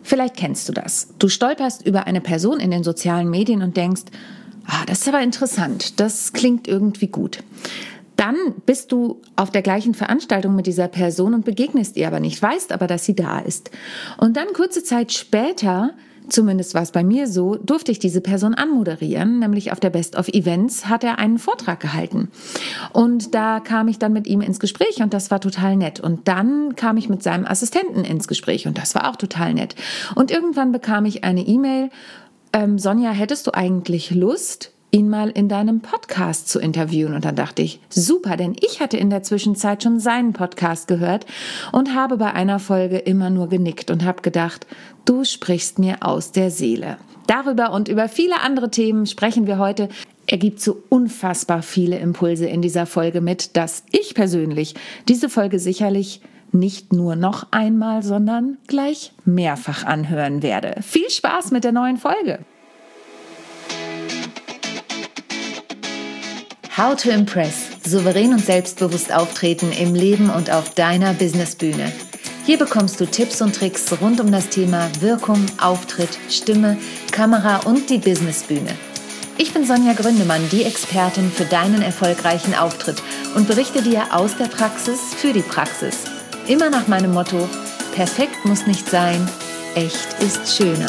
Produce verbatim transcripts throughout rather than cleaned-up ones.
Vielleicht kennst du das. Du stolperst über eine Person in den sozialen Medien und denkst, ah, das ist aber interessant, das klingt irgendwie gut. Dann bist du auf der gleichen Veranstaltung mit dieser Person und begegnest ihr aber nicht, weißt aber, dass sie da ist. Und dann kurze Zeit später, zumindest war es bei mir so, durfte ich diese Person anmoderieren, nämlich auf der Best of Events hat er einen Vortrag gehalten. Und da kam ich dann mit ihm ins Gespräch und das war total nett. Und dann kam ich mit seinem Assistenten ins Gespräch und das war auch total nett. Und irgendwann bekam ich eine E-Mail, ähm, Sonja, hättest du eigentlich Lust, ihn mal in deinem Podcast zu interviewen? Und dann dachte ich, super, denn ich hatte in der Zwischenzeit schon seinen Podcast gehört und habe bei einer Folge immer nur genickt und habe gedacht, du sprichst mir aus der Seele. Darüber und über viele andere Themen sprechen wir heute. Er gibt so unfassbar viele Impulse in dieser Folge mit, dass ich persönlich diese Folge sicherlich nicht nur noch einmal, sondern gleich mehrfach anhören werde. Viel Spaß mit der neuen Folge! How to Impress. Souverän und selbstbewusst auftreten im Leben und auf deiner Businessbühne. Hier bekommst du Tipps und Tricks rund um das Thema Wirkung, Auftritt, Stimme, Kamera und die Businessbühne. Ich bin Sonja Gründemann, die Expertin für deinen erfolgreichen Auftritt und berichte dir aus der Praxis für die Praxis. Immer nach meinem Motto, perfekt muss nicht sein, echt ist schöner.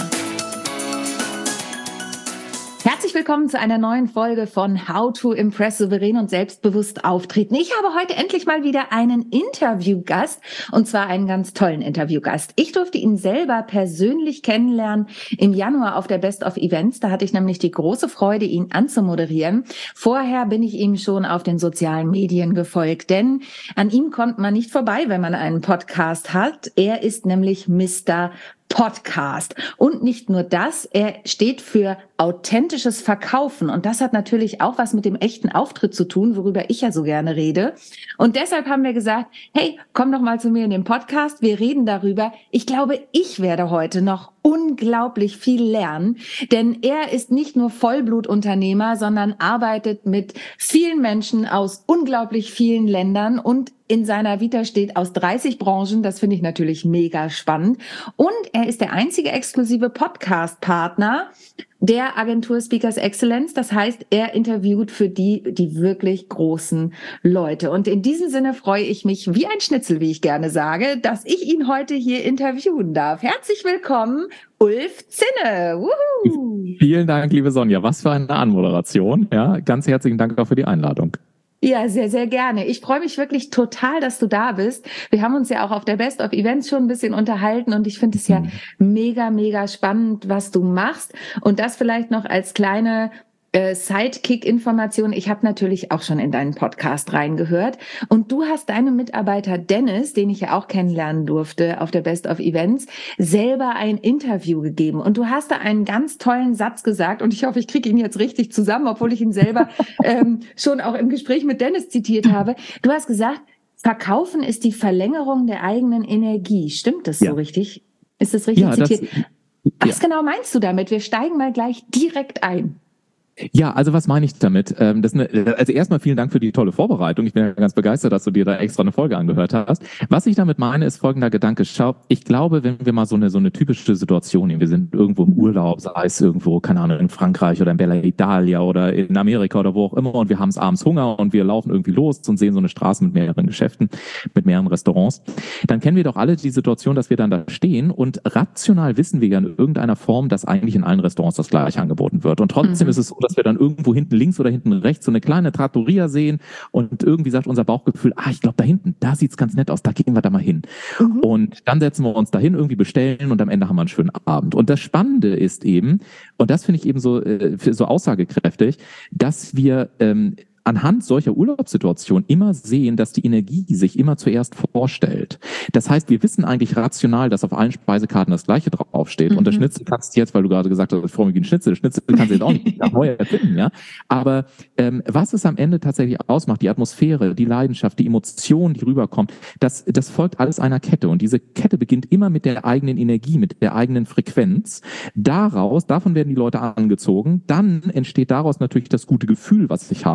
Herzlich willkommen zu einer neuen Folge von How to Impress souverän und selbstbewusst auftreten. Ich habe heute endlich mal wieder einen Interviewgast und zwar einen ganz tollen Interviewgast. Ich durfte ihn selber persönlich kennenlernen im Januar auf der Best of Events. Da hatte ich nämlich die große Freude, ihn anzumoderieren. Vorher bin ich ihm schon auf den sozialen Medien gefolgt, denn an ihm kommt man nicht vorbei, wenn man einen Podcast hat. Er ist nämlich Mister Podcast. Und nicht nur das, er steht für authentisches Verkaufen. Und das hat natürlich auch was mit dem echten Auftritt zu tun, worüber ich ja so gerne rede. Und deshalb haben wir gesagt, hey, komm doch mal zu mir in den Podcast. Wir reden darüber. Ich glaube, ich werde heute noch unglaublich viel lernen, denn er ist nicht nur Vollblutunternehmer, sondern arbeitet mit vielen Menschen aus unglaublich vielen Ländern und in seiner Vita steht aus dreißig Branchen. Das finde ich natürlich mega spannend. Und er ist der einzige exklusive Podcast-Partner der Agentur Speakers Excellence. Das heißt, er interviewt für die, die wirklich großen Leute. Und in diesem Sinne freue ich mich wie ein Schnitzel, wie ich gerne sage, dass ich ihn heute hier interviewen darf. Herzlich willkommen, Ulf Zinne. Wuhu. Vielen Dank, liebe Sonja. Was für eine Anmoderation. Ja, ganz herzlichen Dank auch für die Einladung. Ja, sehr, sehr gerne. Ich freue mich wirklich total, dass du da bist. Wir haben uns ja auch auf der Best of Events schon ein bisschen unterhalten und ich finde es ja mega, mega spannend, was du machst. Und das vielleicht noch als kleine äh, Sidekick-Information. Ich habe natürlich auch schon in deinen Podcast reingehört und du hast deinem Mitarbeiter Dennis, den ich ja auch kennenlernen durfte auf der Best of Events, selber ein Interview gegeben und du hast da einen ganz tollen Satz gesagt und ich hoffe, ich kriege ihn jetzt richtig zusammen, obwohl ich ihn selber ähm, schon auch im Gespräch mit Dennis zitiert habe. Du hast gesagt, Verkaufen ist die Verlängerung der eigenen Energie. Stimmt das so ja. richtig? Ist das richtig ja, zitiert? Das, Was ja. genau meinst du damit? Wir steigen mal gleich direkt ein. Ja, also was meine ich damit? Ähm, das ist eine, also erstmal vielen Dank für die tolle Vorbereitung. Ich bin ja ganz begeistert, dass du dir da extra eine Folge angehört hast. Was ich damit meine, ist folgender Gedanke. Schau, ich glaube, wenn wir mal so eine so eine typische Situation nehmen, wir sind irgendwo im Urlaub, sei es irgendwo, keine Ahnung, in Frankreich oder in Bella Italia oder in Amerika oder wo auch immer und wir haben es abends Hunger und wir laufen irgendwie los und sehen so eine Straße mit mehreren Geschäften, mit mehreren Restaurants, dann kennen wir doch alle die Situation, dass wir dann da stehen und rational wissen wir ja in irgendeiner Form, dass eigentlich in allen Restaurants das Gleiche angeboten wird. Und trotzdem mhm. ist es so, dass wir dann irgendwo hinten links oder hinten rechts so eine kleine Trattoria sehen und irgendwie sagt unser Bauchgefühl, ah, ich glaube da hinten, da sieht's ganz nett aus, da gehen wir da mal hin. Mhm. Und dann setzen wir uns dahin, irgendwie bestellen und am Ende haben wir einen schönen Abend. Und das Spannende ist eben, und das finde ich eben so, äh, so aussagekräftig, dass wir ähm, anhand solcher Urlaubssituationen immer sehen, dass die Energie sich immer zuerst vorstellt. Das heißt, wir wissen eigentlich rational, dass auf allen Speisekarten das Gleiche draufsteht. Mhm. Und das Schnitzel kannst du jetzt, weil du gerade gesagt hast, ich freue mich wie ein Schnitzel, das Schnitzel kannst du jetzt auch nicht neu erfinden, ja. Aber ähm, was es am Ende tatsächlich ausmacht, die Atmosphäre, die Leidenschaft, die Emotion, die rüberkommt, das, das folgt alles einer Kette. Und diese Kette beginnt immer mit der eigenen Energie, mit der eigenen Frequenz. Daraus, davon werden die Leute angezogen. Dann entsteht daraus natürlich das gute Gefühl, was ich habe, dass ich sage,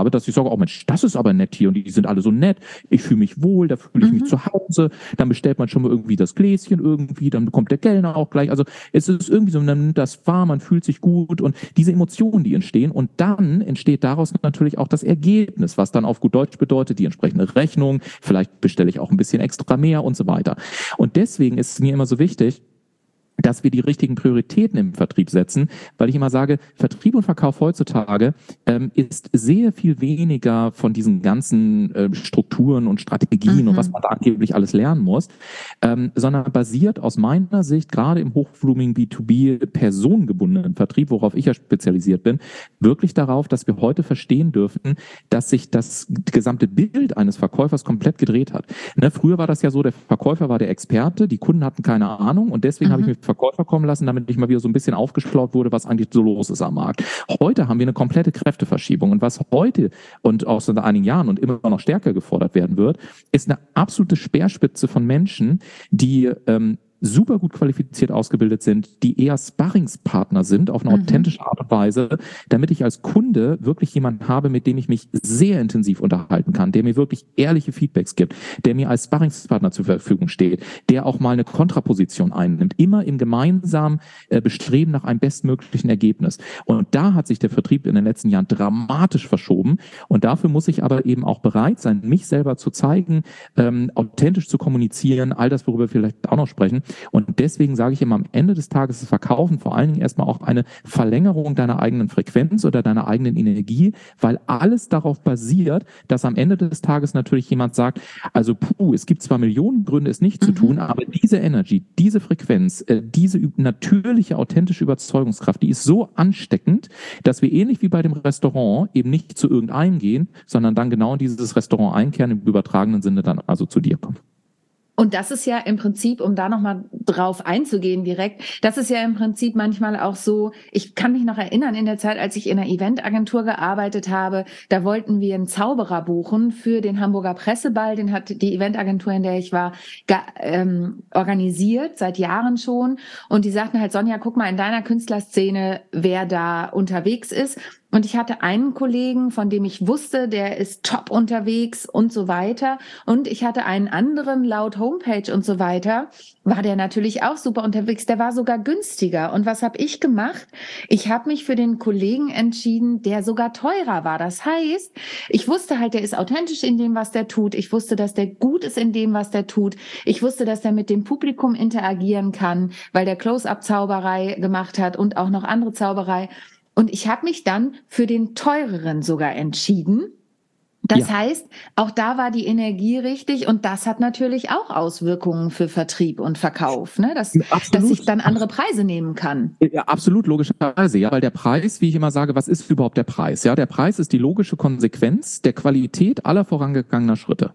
sorge, oh Mensch, das ist aber nett hier und die sind alle so nett, ich fühle mich wohl, da fühle ich mhm. mich zu Hause, dann bestellt man schon mal irgendwie das Gläschen irgendwie, dann bekommt der Kellner auch gleich, also es ist irgendwie so, man nimmt das wahr, man fühlt sich gut und diese Emotionen, die entstehen und dann entsteht daraus natürlich auch das Ergebnis, was dann auf gut Deutsch bedeutet, die entsprechende Rechnung, vielleicht bestelle ich auch ein bisschen extra mehr und so weiter. Und deswegen ist es mir immer so wichtig, dass wir die richtigen Prioritäten im Vertrieb setzen, weil ich immer sage, Vertrieb und Verkauf heutzutage ähm, ist sehr viel weniger von diesen ganzen äh, Strukturen und Strategien mhm. und was man da angeblich alles lernen muss, ähm, sondern basiert aus meiner Sicht gerade im hochvolumigen B zwei B personengebundenen Vertrieb, worauf ich ja spezialisiert bin, wirklich darauf, dass wir heute verstehen dürfen, dass sich das gesamte Bild eines Verkäufers komplett gedreht hat. Ne, früher war das ja so, der Verkäufer war der Experte, die Kunden hatten keine Ahnung und deswegen mhm. habe ich mir Verkäufer kommen lassen, damit ich mal wieder so ein bisschen aufgeschlaut wurde, was eigentlich so los ist am Markt. Heute haben wir eine komplette Kräfteverschiebung und was heute und auch seit einigen Jahren und immer noch stärker gefordert werden wird, ist eine absolute Speerspitze von Menschen, die ähm, super gut qualifiziert ausgebildet sind, die eher Sparringspartner sind auf eine mhm. authentische Art und Weise, damit ich als Kunde wirklich jemanden habe, mit dem ich mich sehr intensiv unterhalten kann, der mir wirklich ehrliche Feedbacks gibt, der mir als Sparringspartner zur Verfügung steht, der auch mal eine Kontraposition einnimmt, immer im gemeinsamen äh, Bestreben nach einem bestmöglichen Ergebnis. Und da hat sich der Vertrieb in den letzten Jahren dramatisch verschoben und dafür muss ich aber eben auch bereit sein, mich selber zu zeigen, ähm, authentisch zu kommunizieren, all das, worüber wir vielleicht auch noch sprechen. Und deswegen sage ich immer, am Ende des Tages ist Verkaufen vor allen Dingen erstmal auch eine Verlängerung deiner eigenen Frequenz oder deiner eigenen Energie, weil alles darauf basiert, dass am Ende des Tages natürlich jemand sagt, also puh, es gibt zwar Millionen Gründe, es nicht mhm. zu tun, aber diese Energy, diese Frequenz, diese natürliche, authentische Überzeugungskraft, die ist so ansteckend, dass wir ähnlich wie bei dem Restaurant eben nicht zu irgendeinem gehen, sondern dann genau in dieses Restaurant einkehren, im übertragenen Sinne dann also zu dir kommen. Und das ist ja im Prinzip, um da nochmal drauf einzugehen direkt, das ist ja im Prinzip manchmal auch so, ich kann mich noch erinnern in der Zeit, als ich in einer Eventagentur gearbeitet habe, da wollten wir einen Zauberer buchen für den Hamburger Presseball, den hat die Eventagentur, in der ich war, ge- ähm, organisiert, seit Jahren schon. Und die sagten halt, Sonja, guck mal in deiner Künstlerszene, wer da unterwegs ist. Und ich hatte einen Kollegen, von dem ich wusste, der ist top unterwegs und so weiter. Und ich hatte einen anderen, laut Homepage und so weiter, war der natürlich auch super unterwegs. Der war sogar günstiger. Und was habe ich gemacht? Ich habe mich für den Kollegen entschieden, der sogar teurer war. Das heißt, ich wusste halt, der ist authentisch in dem, was der tut. Ich wusste, dass der gut ist in dem, was der tut. Ich wusste, dass der mit dem Publikum interagieren kann, weil der Close-Up-Zauberei gemacht hat und auch noch andere Zauberei. Und ich habe mich dann für den teureren sogar entschieden. Das ja. heißt, auch da war die Energie richtig und das hat natürlich auch Auswirkungen für Vertrieb und Verkauf, ne? dass, dass ich dann andere Preise nehmen kann. Ja, absolut, logischerweise, ja, weil der Preis, wie ich immer sage, was ist überhaupt der Preis? Ja, der Preis ist die logische Konsequenz der Qualität aller vorangegangener Schritte.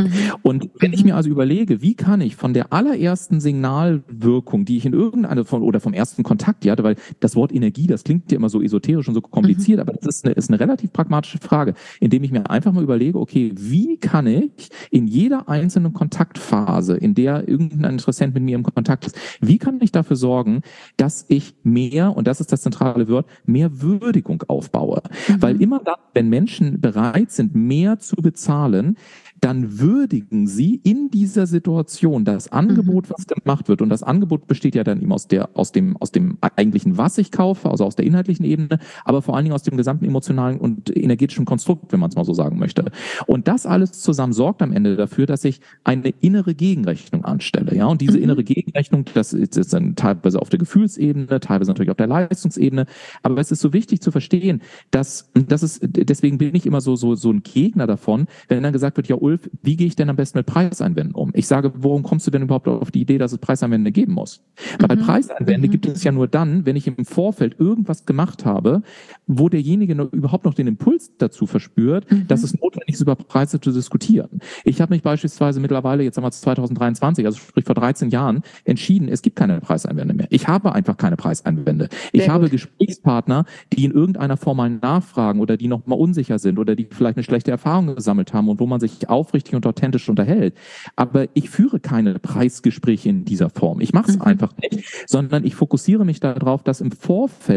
Und wenn ich mir also überlege, wie kann ich von der allerersten Signalwirkung, die ich in irgendeiner von oder vom ersten Kontakt die hatte, weil das Wort Energie, das klingt ja immer so esoterisch und so kompliziert, mhm. aber das ist eine, ist eine relativ pragmatische Frage, indem ich mir einfach mal überlege, okay, wie kann ich in jeder einzelnen Kontaktphase, in der irgendein Interessent mit mir im Kontakt ist, wie kann ich dafür sorgen, dass ich mehr, und das ist das zentrale Wort, mehr Würdigung aufbaue? Mhm. Weil immer dann, wenn Menschen bereit sind, mehr zu bezahlen, dann würdigen sie in dieser Situation das Angebot, was gemacht wird. Und das Angebot besteht ja dann eben aus der, aus dem, aus dem eigentlichen, was ich kaufe, also aus der inhaltlichen Ebene, aber vor allen Dingen aus dem gesamten emotionalen und energetischen Konstrukt, wenn man es mal so sagen möchte. Und das alles zusammen sorgt am Ende dafür, dass ich eine innere Gegenrechnung anstelle. Ja, und diese mhm. innere Gegenrechnung, das ist, ist dann teilweise auf der Gefühlsebene, teilweise natürlich auf der Leistungsebene. Aber es ist so wichtig zu verstehen, dass, das ist, deswegen bin ich immer so, so, so ein Gegner davon, wenn dann gesagt wird, ja, Ulf, wie gehe ich denn am besten mit Preiseinwänden um? Ich sage, worum kommst du denn überhaupt auf die Idee, dass es Preiseinwände geben muss? Mhm. Weil Preiseinwände mhm. gibt es ja nur dann, wenn ich im Vorfeld irgendwas gemacht habe, wo derjenige noch, überhaupt noch den Impuls dazu verspürt, mhm. dass es notwendig ist, über Preise zu diskutieren. Ich habe mich beispielsweise mittlerweile, jetzt haben wir zwanzig dreiundzwanzig, also sprich vor dreizehn Jahren, entschieden, es gibt keine Preiseinwände mehr. Ich habe einfach keine Preiseinwände. Ich Sehr habe gut. Gesprächspartner, die in irgendeiner Form mal nachfragen oder die noch mal unsicher sind oder die vielleicht eine schlechte Erfahrung gesammelt haben und wo man sich aufrichtig und authentisch unterhält. Aber ich führe keine Preisgespräche in dieser Form. Ich mache es mhm. einfach nicht, sondern ich fokussiere mich darauf, dass im Vorfeld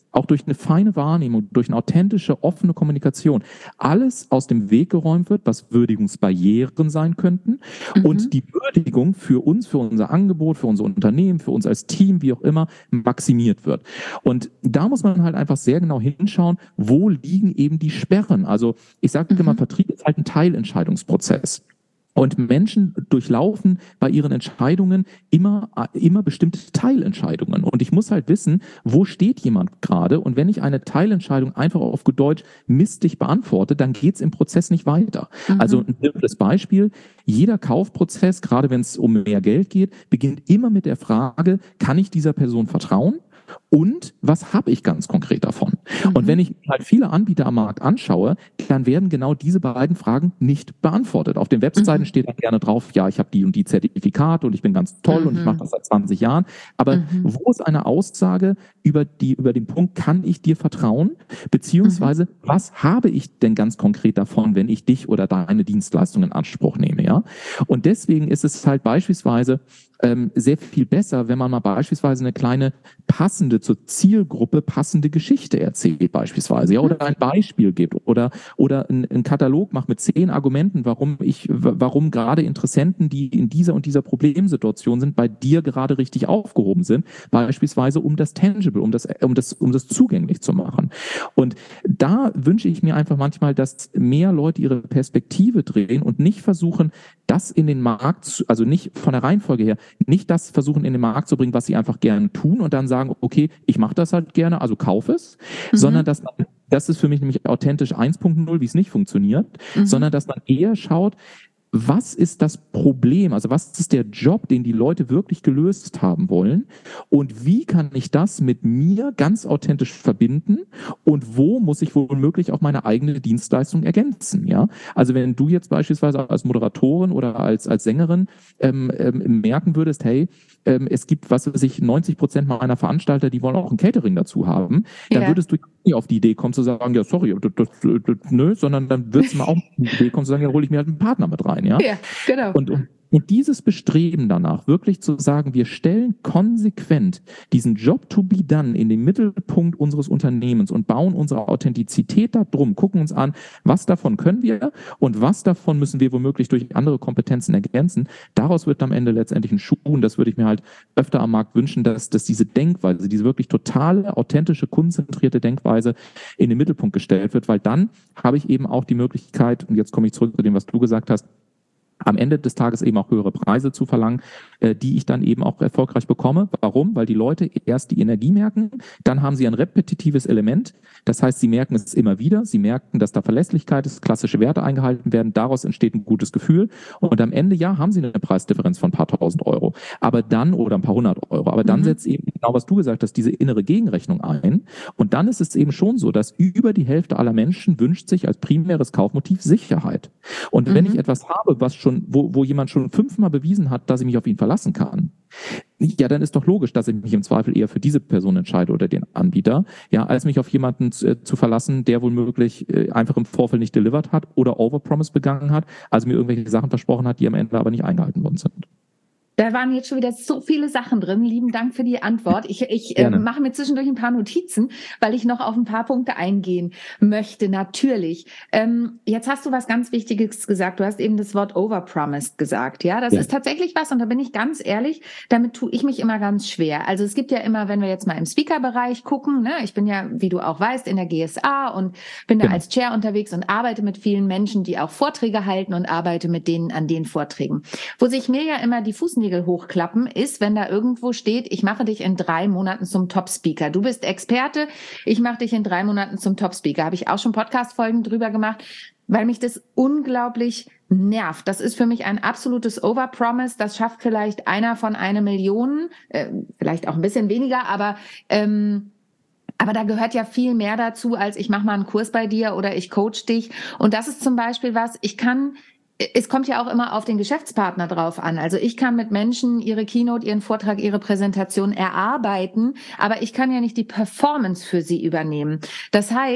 auch durch eine feine Wahrnehmung, durch eine authentische, offene Kommunikation, alles aus dem Weg geräumt wird, was Würdigungsbarrieren sein könnten mhm. und die Würdigung für uns, für unser Angebot, für unser Unternehmen, für uns als Team, wie auch immer, maximiert wird. Und da muss man halt einfach sehr genau hinschauen, wo liegen eben die Sperren. Also ich sage mhm. immer, Vertrieb ist halt ein Teilentscheidungsprozess. Und Menschen durchlaufen bei ihren Entscheidungen immer, immer bestimmte Teilentscheidungen. Und ich muss halt wissen, wo steht jemand gerade? Und wenn ich eine Teilentscheidung einfach auf gut Deutsch mistig beantworte, dann geht es im Prozess nicht weiter. Mhm. Also ein simples Beispiel. Jeder Kaufprozess, gerade wenn es um mehr Geld geht, beginnt immer mit der Frage, kann ich dieser Person vertrauen? Und was habe ich ganz konkret davon? Mhm. Und wenn ich halt viele Anbieter am Markt anschaue, dann werden genau diese beiden Fragen nicht beantwortet. Auf den Webseiten mhm. steht dann gerne drauf, ja, ich habe die und die Zertifikate und ich bin ganz toll mhm. und ich mache das seit zwanzig Jahren. Aber mhm. wo ist eine Aussage über die, über den Punkt, kann ich dir vertrauen? Beziehungsweise, mhm. was habe ich denn ganz konkret davon, wenn ich dich oder deine Dienstleistung in Anspruch nehme, ja? Und deswegen ist es halt beispielsweise ähm, sehr viel besser, wenn man mal beispielsweise eine kleine passende zur Zielgruppe passende Geschichte erzählt beispielsweise, ja, oder ein Beispiel gibt oder oder einen Katalog macht mit zehn Argumenten, warum ich, warum gerade Interessenten, die in dieser und dieser Problemsituation sind, bei dir gerade richtig aufgehoben sind, beispielsweise um das Tangible, um das um das um das zugänglich zu machen. Und da wünsche ich mir einfach manchmal, dass mehr Leute ihre Perspektive drehen und nicht versuchen, das in den Markt, zu, also nicht von der Reihenfolge her, nicht das versuchen in den Markt zu bringen, was sie einfach gerne tun und dann sagen, okay, ich mache das halt gerne, also kauf es, mhm. sondern dass man, das ist für mich nämlich authentisch eins Punkt null, wie es nicht funktioniert, mhm. sondern dass man eher schaut, was ist das Problem? Also was ist der Job, den die Leute wirklich gelöst haben wollen? Und wie kann ich das mit mir ganz authentisch verbinden? Und wo muss ich womöglich auch meine eigene Dienstleistung ergänzen? Ja, also wenn du jetzt beispielsweise als Moderatorin oder als als Sängerin ähm, ähm, merken würdest, hey, ähm, es gibt, was weiß ich, neunzig Prozent meiner Veranstalter, die wollen auch ein Catering dazu haben, dann ja. würdest du nicht auf die Idee kommen zu sagen, ja sorry, das, das, das, nö, sondern dann würdest du mal auch auf die Idee kommen zu sagen, ja hole ich mir halt einen Partner mit rein. Ja, ja genau. Und, und, und dieses Bestreben danach, wirklich zu sagen, wir stellen konsequent diesen Job to be done in den Mittelpunkt unseres Unternehmens und bauen unsere Authentizität da drum, gucken uns an, was davon können wir und was davon müssen wir womöglich durch andere Kompetenzen ergänzen. Daraus wird am Ende letztendlich ein Schuh und das würde ich mir halt öfter am Markt wünschen, dass, dass diese Denkweise, diese wirklich totale, authentische, konzentrierte Denkweise in den Mittelpunkt gestellt wird, weil dann habe ich eben auch die Möglichkeit, und jetzt komme ich zurück zu dem, was du gesagt hast, am Ende des Tages eben auch höhere Preise zu verlangen, äh, die ich dann eben auch erfolgreich bekomme. Warum? Weil die Leute erst die Energie merken, dann haben sie ein repetitives Element. Das heißt, sie merken es immer wieder, sie merken, dass da Verlässlichkeit ist, klassische Werte eingehalten werden, daraus entsteht ein gutes Gefühl und am Ende, ja, haben sie eine Preisdifferenz von ein paar tausend Euro, aber dann, oder ein paar hundert Euro, aber dann mhm. setzt eben genau, was du gesagt hast, diese innere Gegenrechnung ein und dann ist es eben schon so, dass über die Hälfte aller Menschen wünscht sich als primäres Kaufmotiv Sicherheit. Und mhm. wenn ich etwas habe, was schon Wo, wo jemand schon fünfmal bewiesen hat, dass ich mich auf ihn verlassen kann, ja, dann ist doch logisch, dass ich mich im Zweifel eher für diese Person entscheide oder den Anbieter, ja, als mich auf jemanden zu, äh, zu verlassen, der womöglich äh, einfach im Vorfeld nicht delivered hat oder Overpromise begangen hat, also mir irgendwelche Sachen versprochen hat, die am Ende aber nicht eingehalten worden sind. Da waren jetzt schon wieder so viele Sachen drin. Lieben Dank für die Antwort. Ich, ich äh, mache mir zwischendurch ein paar Notizen, weil ich noch auf ein paar Punkte eingehen möchte, natürlich. Ähm, jetzt hast du was ganz Wichtiges gesagt. Du hast eben das Wort overpromised gesagt. Ja, das ja. ist tatsächlich was, und da bin ich ganz ehrlich, damit tue ich mich immer ganz schwer. Also es gibt ja immer, wenn wir jetzt mal im Speaker-Bereich gucken, ne, ich bin ja, wie du auch weißt, in der G S A und bin da ja. als Chair unterwegs und arbeite mit vielen Menschen, die auch Vorträge halten und arbeite mit denen an den Vorträgen. Wo sich mir ja immer die Fußnägel hochklappen, ist, wenn da irgendwo steht, ich mache dich in drei Monaten zum Top-Speaker. Du bist Experte, ich mache dich in drei Monaten zum Top-Speaker. Habe ich auch schon Podcast-Folgen drüber gemacht, weil mich das unglaublich nervt. Das ist für mich ein absolutes Overpromise. Das schafft vielleicht einer von einer Million, äh, vielleicht auch ein bisschen weniger, aber ähm, aber da gehört ja viel mehr dazu, als ich mache mal einen Kurs bei dir oder ich coach dich. Und das ist zum Beispiel was, ich kann Es kommt ja auch immer auf den Geschäftspartner drauf an. Also ich kann mit Menschen ihre Keynote, ihren Vortrag, ihre Präsentation erarbeiten, aber ich kann ja nicht die Performance für sie übernehmen. Das heißt,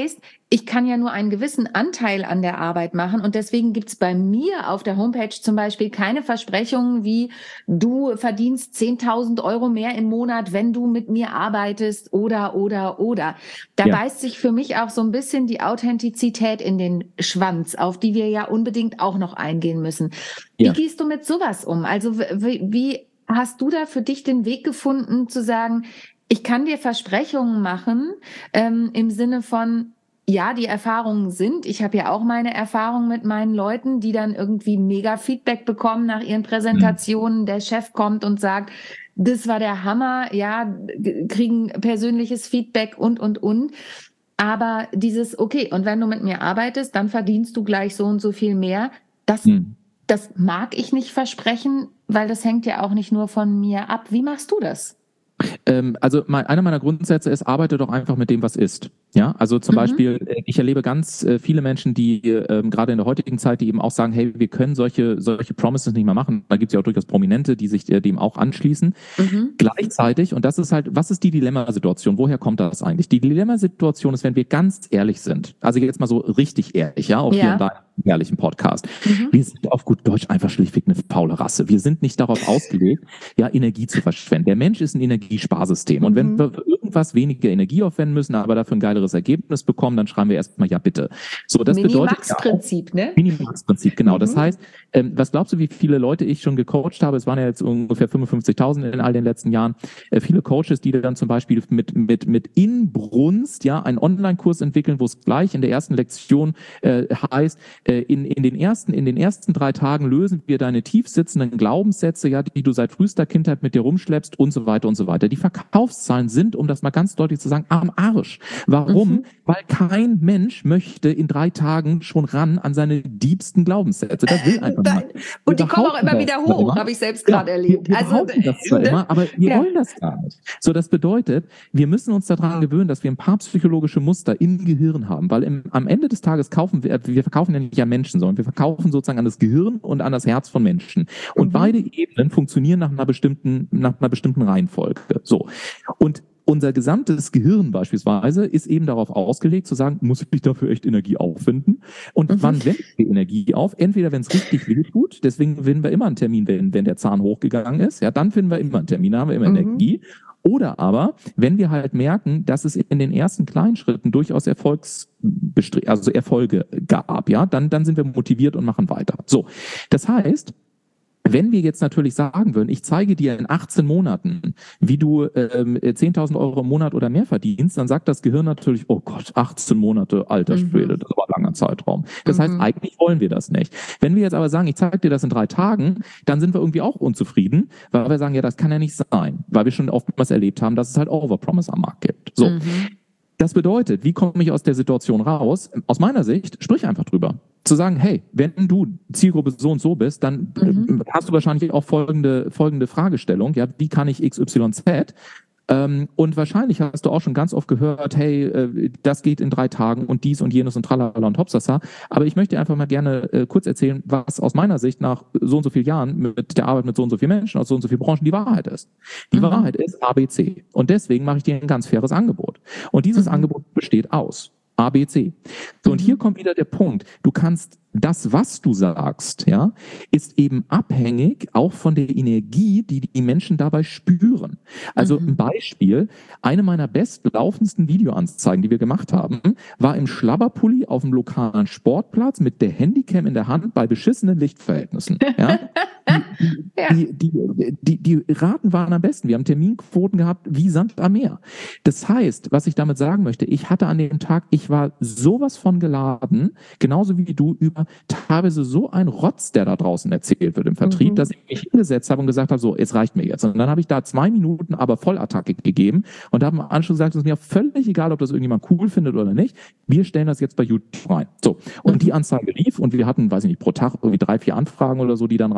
ich kann ja nur einen gewissen Anteil an der Arbeit machen und deswegen gibt's bei mir auf der Homepage zum Beispiel keine Versprechungen wie, du verdienst zehntausend Euro mehr im Monat, wenn du mit mir arbeitest oder, oder, oder. Da ja. beißt sich für mich auch so ein bisschen die Authentizität in den Schwanz, auf die wir ja unbedingt auch noch eingehen müssen. Wie ja. gehst du mit sowas um? Also wie, wie hast du da für dich den Weg gefunden zu sagen, ich kann dir Versprechungen machen ähm, im Sinne von, ja, die Erfahrungen sind, ich habe ja auch meine Erfahrungen mit meinen Leuten, die dann irgendwie mega Feedback bekommen nach ihren Präsentationen. Mhm. Der Chef kommt und sagt, das war der Hammer, ja, kriegen persönliches Feedback und, und, und. Aber dieses, okay, und wenn du mit mir arbeitest, dann verdienst du gleich so und so viel mehr. Das, mhm. das mag ich nicht versprechen, weil das hängt ja auch nicht nur von mir ab. Wie machst du das? Ähm, also mein, einer meiner Grundsätze ist, arbeite doch einfach mit dem, was ist. Ja, also zum mhm. Beispiel, ich erlebe ganz äh, viele Menschen, die ähm, gerade in der heutigen Zeit, die eben auch sagen, hey, wir können solche solche Promises nicht mehr machen. Da gibt es ja auch durchaus Prominente, die sich äh, dem auch anschließen. Mhm. Gleichzeitig, und das ist halt, was ist die Dilemmasituation? Woher kommt das eigentlich? Die Dilemmasituation ist, wenn wir ganz ehrlich sind, also jetzt mal so richtig ehrlich, ja, auch ja. hier in deinem ehrlichen Podcast. Mhm. Wir sind auf gut Deutsch einfach schlichtweg eine faule Rasse. Wir sind nicht darauf ausgelegt, ja, Energie zu verschwenden. Der Mensch ist ein Energiesparsystem. Mhm. Und wenn wir für irgendwas weniger Energie aufwenden müssen, aber dafür ein geileres Ergebnis bekommen, dann schreiben wir erstmal ja bitte. So, das bedeutet Minimax-Prinzip, ne? Minimax-Prinzip, genau. Mhm. Das heißt, ähm, was glaubst du, wie viele Leute ich schon gecoacht habe? Es waren ja jetzt ungefähr fünfundfünfzigtausend in all den letzten Jahren. Äh, viele Coaches, die dann zum Beispiel mit mit mit Inbrunst ja einen Online-Kurs entwickeln, wo es gleich in der ersten Lektion äh, heißt, äh, in in den ersten in den ersten drei Tagen lösen wir deine tief sitzenden Glaubenssätze, ja, die du seit frühester Kindheit mit dir rumschleppst und so weiter und so weiter. Die Verkaufszahlen sind, um das mal ganz deutlich zu sagen, am Arsch. Warum? Mhm. Weil kein Mensch möchte in drei Tagen schon ran an seine diebsten Glaubenssätze. Das will einfach niemand. Und die kommen auch immer wieder hoch, habe ich selbst gerade ja, erlebt. Wir, wir also das zwar immer, aber wir ja. wollen das gar nicht. So, das bedeutet, wir müssen uns daran gewöhnen, dass wir ein paar psychologische Muster im Gehirn haben, weil im, am Ende des Tages kaufen wir, wir verkaufen ja nicht an Menschen, sondern wir verkaufen sozusagen an das Gehirn und an das Herz von Menschen. Und mhm. beide Ebenen funktionieren nach einer bestimmten, nach einer bestimmten Reihenfolge. So. Und unser gesamtes Gehirn beispielsweise ist eben darauf ausgelegt zu sagen, muss ich dafür echt Energie aufwenden? Und mhm. wann wenden wir Energie auf? Entweder, wenn es richtig weh tut, deswegen finden wir immer einen Termin, wenn, wenn der Zahn hochgegangen ist, ja, dann finden wir immer einen Termin, da haben wir immer mhm. Energie. Oder aber, wenn wir halt merken, dass es in den ersten kleinen Schritten durchaus Erfolgs, also Erfolge gab, ja, dann, dann sind wir motiviert und machen weiter. So. Das heißt, wenn wir jetzt natürlich sagen würden, ich zeige dir in achtzehn Monaten, wie du ähm, zehntausend Euro im Monat oder mehr verdienst, dann sagt das Gehirn natürlich, oh Gott, achtzehn Monate, alter Schwede, mhm. das war ein langer Zeitraum. Das mhm. heißt, eigentlich wollen wir das nicht. Wenn wir jetzt aber sagen, ich zeige dir das in drei Tagen, dann sind wir irgendwie auch unzufrieden, weil wir sagen, ja, das kann ja nicht sein, weil wir schon oftmals erlebt haben, dass es halt Overpromise am Markt gibt. So. Mhm. Das bedeutet, wie komme ich aus der Situation raus? Aus meiner Sicht, sprich einfach drüber. Zu sagen, hey, wenn du Zielgruppe so und so bist, dann mhm. hast du wahrscheinlich auch folgende, folgende Fragestellung. Ja, wie kann ich X Y Z? Ähm, und wahrscheinlich hast du auch schon ganz oft gehört, hey, äh, das geht in drei Tagen und dies und jenes und tralala und hopsasa. Aber ich möchte einfach mal gerne äh, kurz erzählen, was aus meiner Sicht nach so und so vielen Jahren mit der Arbeit mit so und so vielen Menschen aus so und so vielen Branchen die Wahrheit ist. Die mhm. Wahrheit ist A B C. Und deswegen mache ich dir ein ganz faires Angebot. Und dieses mhm. Angebot besteht aus A B C. So, und hier kommt wieder der Punkt. Du kannst das, was du sagst, ja, ist eben abhängig auch von der Energie, die die Menschen dabei spüren. Also mhm. ein Beispiel, eine meiner bestlaufendsten Videoanzeigen, die wir gemacht haben, war im Schlabberpulli auf dem lokalen Sportplatz mit der Handycam in der Hand bei beschissenen Lichtverhältnissen. Ja? Die, die, die, die, die Raten waren am besten. Wir haben Terminquoten gehabt wie Sand am Meer. Das heißt, was ich damit sagen möchte, ich hatte an dem Tag, ich war sowas von geladen, genauso wie du, über teilweise so ein Rotz, der da draußen erzählt wird im Vertrieb, mhm. dass ich mich hingesetzt habe und gesagt habe, so, es reicht mir jetzt. Und dann habe ich da zwei Minuten aber Vollattacke gegeben und habe im Anschluss gesagt, es ist mir völlig egal, ob das irgendjemand cool findet oder nicht. Wir stellen das jetzt bei YouTube rein. So. Und mhm. die Anzeige lief und wir hatten, weiß ich nicht, pro Tag irgendwie drei, vier Anfragen oder so, die dann reinkamen.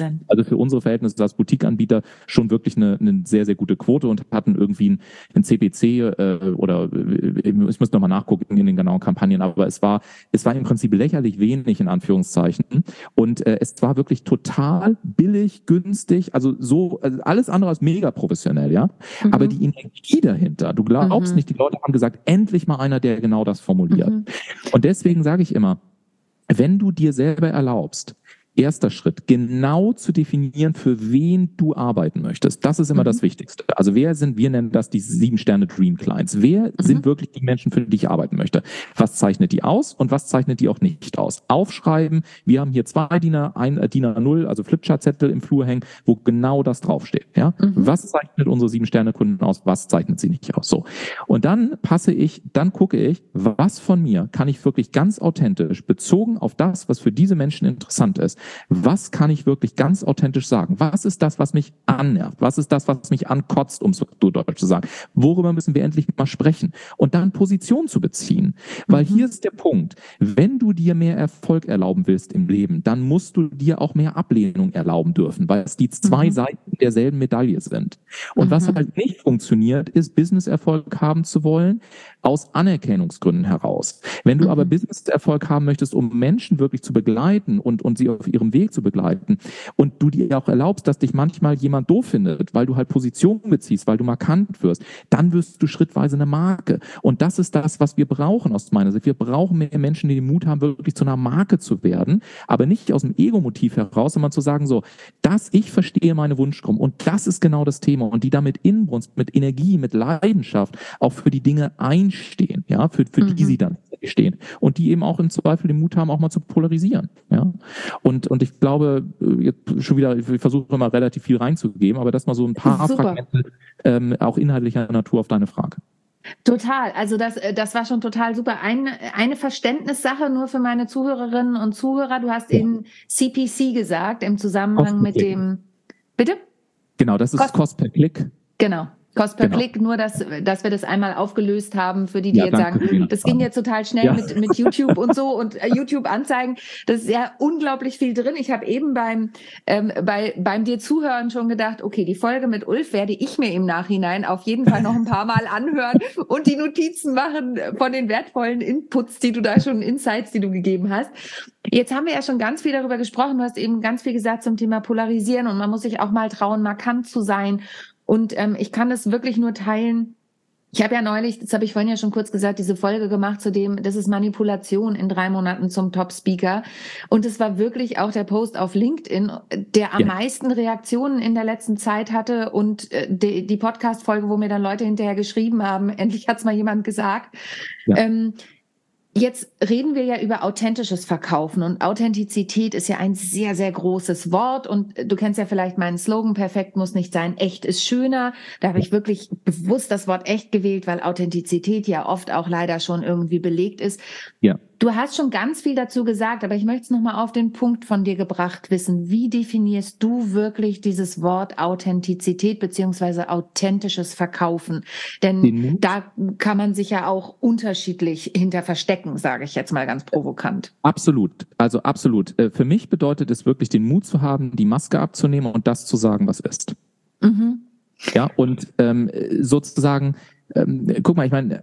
Wahnsinn. Also für unsere Verhältnisse als Boutique-Anbieter schon wirklich eine, eine sehr, sehr gute Quote und hatten irgendwie ein, ein C P C äh, oder äh, ich muss nochmal nachgucken in den genauen Kampagnen, aber es war, es war im Prinzip lächerlich wenig in Anführungszeichen und äh, es war wirklich total billig, günstig, also so also alles andere als mega professionell, ja. Mhm. Aber die Energie dahinter, du glaubst mhm. nicht, die Leute haben gesagt, endlich mal einer, der genau das formuliert. Mhm. Und deswegen sage ich immer, wenn du dir selber erlaubst, erster Schritt, genau zu definieren, für wen du arbeiten möchtest. Das ist immer mhm. das Wichtigste. Also wer sind, wir nennen das die sieben Sterne Dream Clients. Wer mhm. sind wirklich die Menschen, für die ich arbeiten möchte? Was zeichnet die aus und was zeichnet die auch nicht aus? Aufschreiben. Wir haben hier zwei D I N A, ein D I N A null, also Flipchart-Zettel im Flur hängen, wo genau das draufsteht. Ja? Mhm. Was zeichnet unsere sieben Sterne Kunden aus? Was zeichnet sie nicht aus? So. Und dann passe ich, dann gucke ich, was von mir kann ich wirklich ganz authentisch, bezogen auf das, was für diese Menschen interessant ist, was kann ich wirklich ganz authentisch sagen? Was ist das, was mich annervt? Was ist das, was mich ankotzt, um es so deutsch zu sagen? Worüber müssen wir endlich mal sprechen? Und dann Position zu beziehen. Weil mhm. hier ist der Punkt. Wenn du dir mehr Erfolg erlauben willst im Leben, dann musst du dir auch mehr Ablehnung erlauben dürfen, weil es die zwei mhm. Seiten derselben Medaille sind. Und mhm. was halt nicht funktioniert, ist Business-Erfolg haben zu wollen, aus Anerkennungsgründen heraus. Wenn du mhm. aber Business-Erfolg haben möchtest, um Menschen wirklich zu begleiten und, und sie auf ihrem Weg zu begleiten und du dir auch erlaubst, dass dich manchmal jemand doof findet, weil du halt Position beziehst, weil du markant wirst, dann wirst du schrittweise eine Marke. Und das ist das, was wir brauchen aus meiner Sicht. Wir brauchen mehr Menschen, die den Mut haben, wirklich zu einer Marke zu werden, aber nicht aus dem Ego-Motiv heraus, sondern zu sagen so, dass ich verstehe meine Wunschgruppen und das ist genau das Thema und die damit Inbrunst, mit Energie, mit Leidenschaft auch für die Dinge einstehen, ja, für, für mhm. die sie dann stehen und die eben auch im Zweifel den Mut haben, auch mal zu polarisieren, ja. Und, und ich glaube, jetzt schon wieder, ich versuche mal relativ viel reinzugeben, aber das mal so ein paar Super. Fragmente, ähm, auch inhaltlicher Natur auf deine Frage. Total, also das, das war schon total super. Ein, eine Verständnissache nur für meine Zuhörerinnen und Zuhörer. Du hast ja. eben C P C gesagt im Zusammenhang mit dem, bitte? Genau, das ist Kost, Cost per Klick. Genau. Cost per genau. Klick, nur dass, dass wir das einmal aufgelöst haben für die, die ja, jetzt sagen, hm, das ging jetzt total schnell ja. mit, mit YouTube und so und äh, YouTube-Anzeigen. Das ist ja unglaublich viel drin. Ich habe eben beim, ähm, bei, beim dir Zuhören schon gedacht, okay, die Folge mit Ulf werde ich mir im Nachhinein auf jeden Fall noch ein paar Mal anhören und die Notizen machen von den wertvollen Inputs, die du da schon, Insights, die du gegeben hast. Jetzt haben wir ja schon ganz viel darüber gesprochen. Du hast eben ganz viel gesagt zum Thema Polarisieren und man muss sich auch mal trauen, markant zu sein. Und ähm, ich kann das wirklich nur teilen. Ich habe ja neulich, das habe ich vorhin ja schon kurz gesagt, diese Folge gemacht zu dem, das ist Manipulation in drei Monaten zum Top-Speaker. Und es war wirklich auch der Post auf LinkedIn, der am ja. meisten Reaktionen in der letzten Zeit hatte und äh, die, die Podcast-Folge, wo mir dann Leute hinterher geschrieben haben, endlich hat's mal jemand gesagt. Ja. Ähm, Jetzt reden wir ja über authentisches Verkaufen und Authentizität ist ja ein sehr, sehr großes Wort und du kennst ja vielleicht meinen Slogan, perfekt muss nicht sein, echt ist schöner. Da habe ich wirklich bewusst das Wort echt gewählt, weil Authentizität ja oft auch leider schon irgendwie belegt ist. Ja. Du hast schon ganz viel dazu gesagt, aber ich möchte es nochmal auf den Punkt von dir gebracht wissen. Wie definierst du wirklich dieses Wort Authentizität beziehungsweise authentisches Verkaufen? Denn mhm. da kann man sich ja auch unterschiedlich hinter verstecken, sage ich jetzt mal ganz provokant. Absolut, also absolut. Für mich bedeutet es wirklich, den Mut zu haben, die Maske abzunehmen und das zu sagen, was ist. Mhm. Ja, und ähm, sozusagen, ähm, guck mal, ich meine...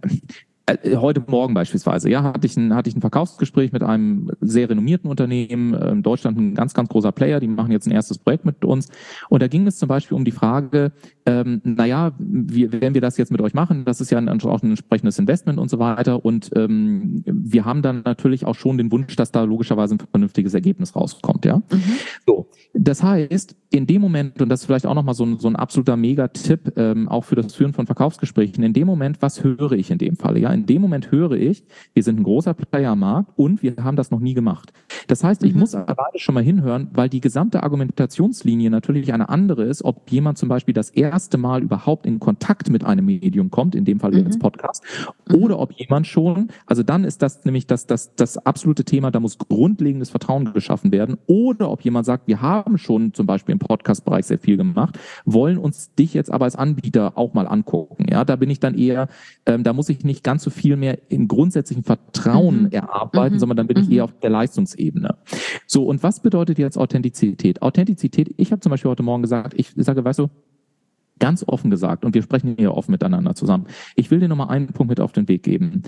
Heute Morgen beispielsweise, ja, hatte ich ein, hatte ich ein Verkaufsgespräch mit einem sehr renommierten Unternehmen, in Deutschland ein ganz, ganz großer Player, die machen jetzt ein erstes Projekt mit uns. Und da ging es zum Beispiel um die Frage, ähm, naja, wie, wenn wir das jetzt mit euch machen, das ist ja ein, auch ein entsprechendes Investment und so weiter. Und ähm, wir haben dann natürlich auch schon den Wunsch, dass da logischerweise ein vernünftiges Ergebnis rauskommt, ja. Mhm. So, das heißt, in dem Moment, und das ist vielleicht auch nochmal so ein, so ein absoluter Mega-Tipp, ähm, auch für das Führen von Verkaufsgesprächen, in dem Moment, was höre ich in dem Falle? Ja, in dem Moment höre ich, wir sind ein großer Player am Markt und wir haben das noch nie gemacht. Das heißt, ich mhm. muss alleine schon mal hinhören, weil die gesamte Argumentationslinie natürlich eine andere ist, ob jemand zum Beispiel das erste Mal überhaupt in Kontakt mit einem Medium kommt, in dem Fall mhm. jetzt Podcast, mhm. oder ob jemand schon, also dann ist das nämlich das, das, das absolute Thema, da muss grundlegendes Vertrauen geschaffen werden, oder ob jemand sagt, wir haben schon zum Beispiel im Podcast-Bereich sehr viel gemacht, wollen uns dich jetzt aber als Anbieter auch mal angucken. Ja, da bin ich dann eher, ähm, da muss ich nicht ganz kannst du viel mehr im grundsätzlichen Vertrauen Mhm. erarbeiten, Mhm. sondern dann bin ich Mhm. eher auf der Leistungsebene. So, und was bedeutet jetzt Authentizität? Authentizität, ich habe zum Beispiel heute Morgen gesagt, ich sage, weißt du, ganz offen gesagt, und wir sprechen hier offen miteinander zusammen, ich will dir nochmal einen Punkt mit auf den Weg geben.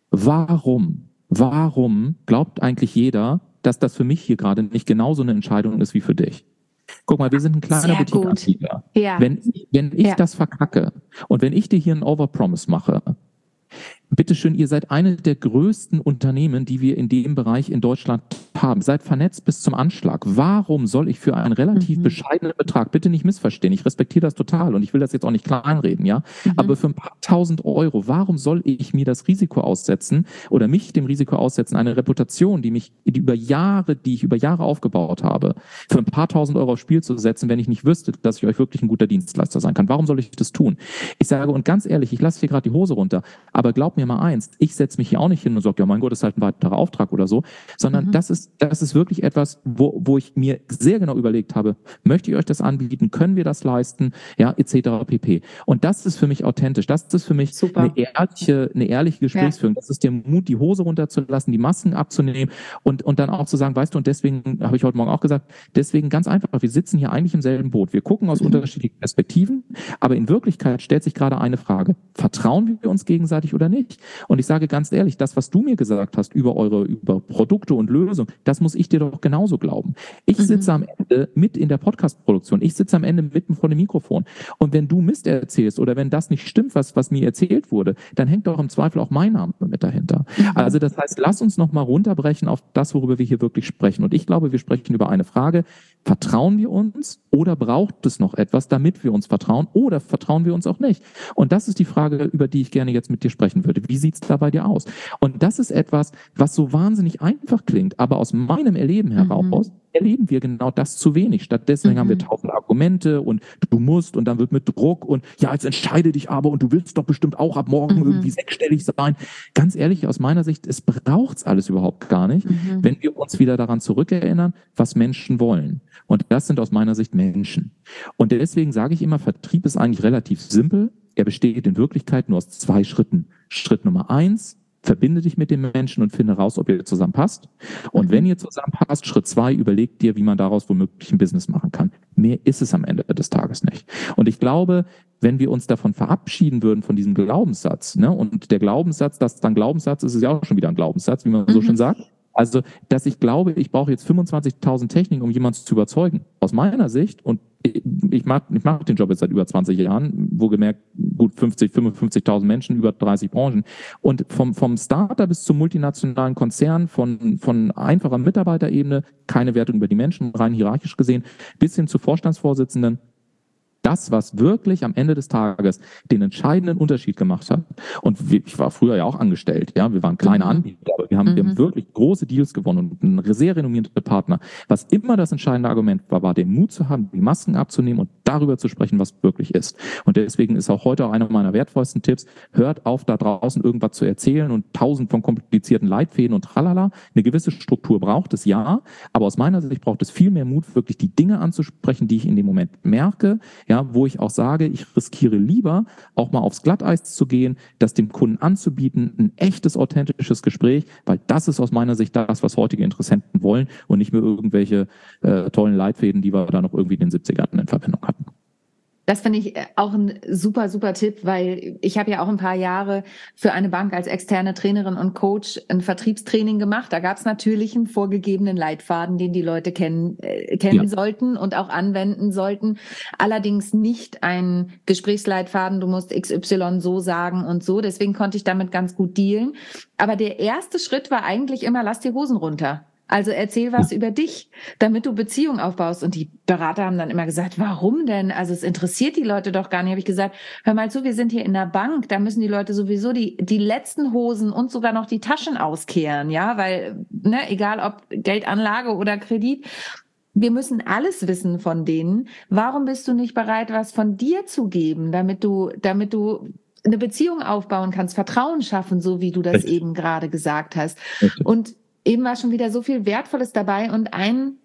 Warum, warum glaubt eigentlich jeder, dass das für mich hier gerade nicht genauso eine Entscheidung ist wie für dich? Guck mal, wir sind ein kleiner Sehr gut. Boutique-Anbieter. Ja. Wenn, wenn ich Ja. das verkacke und wenn ich dir hier einen Overpromise mache, bitteschön, ihr seid eine der größten Unternehmen, die wir in dem Bereich in Deutschland haben. Seid vernetzt bis zum Anschlag. Warum soll ich für einen relativ Mhm. bescheidenen Betrag, bitte nicht missverstehen, ich respektiere das total und ich will das jetzt auch nicht kleinreden, ja, Mhm. aber für ein paar tausend Euro, warum soll ich mir das Risiko aussetzen oder mich dem Risiko aussetzen, eine Reputation, die mich die über Jahre, die ich über Jahre aufgebaut habe, für ein paar tausend Euro aufs Spiel zu setzen, wenn ich nicht wüsste, dass ich euch wirklich ein guter Dienstleister sein kann? Warum soll ich das tun? Ich sage, und ganz ehrlich, ich lasse hier gerade die Hose runter, aber glaub mir mal eins, ich setze mich hier auch nicht hin und sage, ja mein Gott, das ist halt ein weiterer Auftrag oder so, sondern Mhm. das ist, das ist wirklich etwas, wo, wo ich mir sehr genau überlegt habe, möchte ich euch das anbieten, können wir das leisten, ja, et cetera pp. Und das ist für mich authentisch, das ist für mich Super. eine ehrliche, eine ehrliche Gesprächsführung, ja. Das ist der Mut, die Hose runterzulassen, die Masken abzunehmen und, und dann auch zu sagen, weißt du, und deswegen habe ich heute Morgen auch gesagt, deswegen ganz einfach, wir sitzen hier eigentlich im selben Boot, wir gucken aus Mhm. unterschiedlichen Perspektiven, aber in Wirklichkeit stellt sich gerade eine Frage, vertrauen wir uns gegenseitig oder nicht? Und ich sage ganz ehrlich, das, was du mir gesagt hast über eure, über Produkte und Lösungen, das muss ich dir doch genauso glauben. Ich Mhm. sitze am Ende mit in der Podcast-Produktion. Ich sitze am Ende mitten vor dem Mikrofon. Und wenn du Mist erzählst oder wenn das nicht stimmt, was, was mir erzählt wurde, dann hängt doch im Zweifel auch mein Name mit dahinter. Mhm. Also das heißt, lass uns nochmal runterbrechen auf das, worüber wir hier wirklich sprechen. Und ich glaube, wir sprechen über eine Frage, vertrauen wir uns oder braucht es noch etwas, damit wir uns vertrauen oder vertrauen wir uns auch nicht? Und das ist die Frage, über die ich gerne jetzt mit dir sprechen würde. Wie sieht es da bei dir aus? Und das ist etwas, was so wahnsinnig einfach klingt, aber aus meinem Erleben heraus mhm. erleben wir genau das zu wenig. Stattdessen mhm. haben wir tausend Argumente und du musst und dann wird mit Druck und ja, jetzt entscheide dich aber und du willst doch bestimmt auch ab morgen mhm. irgendwie sechsstellig sein. Ganz ehrlich, aus meiner Sicht, es braucht's alles überhaupt gar nicht, mhm. wenn wir uns wieder daran zurückerinnern, was Menschen wollen. Und das sind aus meiner Sicht Menschen. Und deswegen sage ich immer, Vertrieb ist eigentlich relativ simpel. Er besteht in Wirklichkeit nur aus zwei Schritten. Schritt Nummer eins, verbinde dich mit dem Menschen und finde raus, ob ihr zusammenpasst. Und mhm. wenn ihr zusammenpasst, Schritt zwei, überleg dir, wie man daraus womöglich ein Business machen kann. Mehr ist es am Ende des Tages nicht. Und ich glaube, wenn wir uns davon verabschieden würden, von diesem Glaubenssatz, ne, und der Glaubenssatz, dass dann Glaubenssatz ist, ist ja auch schon wieder ein Glaubenssatz, wie man mhm. so schön sagt. Also, dass ich glaube, ich brauche jetzt fünfundzwanzigtausend Techniken, um jemanden zu überzeugen. Aus meiner Sicht, und ich mache ich mach den Job jetzt seit über zwanzig Jahren, wohlgemerkt gut fünfzig, fünfundfünfzigtausend Menschen, über dreißig Branchen. Und vom, vom Starter bis zum multinationalen Konzern, von, von einfacher Mitarbeiterebene, keine Wertung über die Menschen, rein hierarchisch gesehen, bis hin zu Vorstandsvorsitzenden. Das, was wirklich am Ende des Tages den entscheidenden Unterschied gemacht hat. Und ich war früher ja auch angestellt, ja, wir waren kleine mhm. Anbieter, aber wir haben, mhm. wir haben wirklich große Deals gewonnen und einen sehr renommierten Partner. Was immer das entscheidende Argument war, war den Mut zu haben, die Masken abzunehmen und darüber zu sprechen, was wirklich ist. Und deswegen ist auch heute auch einer meiner wertvollsten Tipps, hört auf, da draußen irgendwas zu erzählen und tausend von komplizierten Leitfäden und tralala. Eine gewisse Struktur braucht es, ja, aber aus meiner Sicht braucht es viel mehr Mut, wirklich die Dinge anzusprechen, die ich in dem Moment merke, ja, wo ich auch sage, ich riskiere lieber, auch mal aufs Glatteis zu gehen, das dem Kunden anzubieten, ein echtes, authentisches Gespräch, weil das ist aus meiner Sicht das, was heutige Interessenten wollen und nicht mehr irgendwelche äh, tollen Leitfäden, die wir da noch irgendwie in den siebzigern in Verbindung hatten. Das finde ich auch ein super, super Tipp, weil ich habe ja auch ein paar Jahre für eine Bank als externe Trainerin und Coach ein Vertriebstraining gemacht. Da gab es natürlich einen vorgegebenen Leitfaden, den die Leute kennen, äh, kennen ja. sollten und auch anwenden sollten. Allerdings nicht ein Gesprächsleitfaden, du musst X Y so sagen und so. Deswegen konnte ich damit ganz gut dealen. Aber der erste Schritt war eigentlich immer, lass die Hosen runter. Also erzähl was ja. über dich, damit du Beziehungen aufbaust. Und die Berater haben dann immer gesagt, warum denn? Also es interessiert die Leute doch gar nicht. Habe ich gesagt, hör mal zu, wir sind hier in der Bank, da müssen die Leute sowieso die die letzten Hosen und sogar noch die Taschen auskehren, ja, weil, ne, egal ob Geldanlage oder Kredit, wir müssen alles wissen von denen. Warum bist du nicht bereit, was von dir zu geben, damit du, damit du eine Beziehung aufbauen kannst, Vertrauen schaffen, so wie du das Richtig. eben gerade gesagt hast. Richtig. Und eben war schon wieder so viel Wertvolles dabei und ein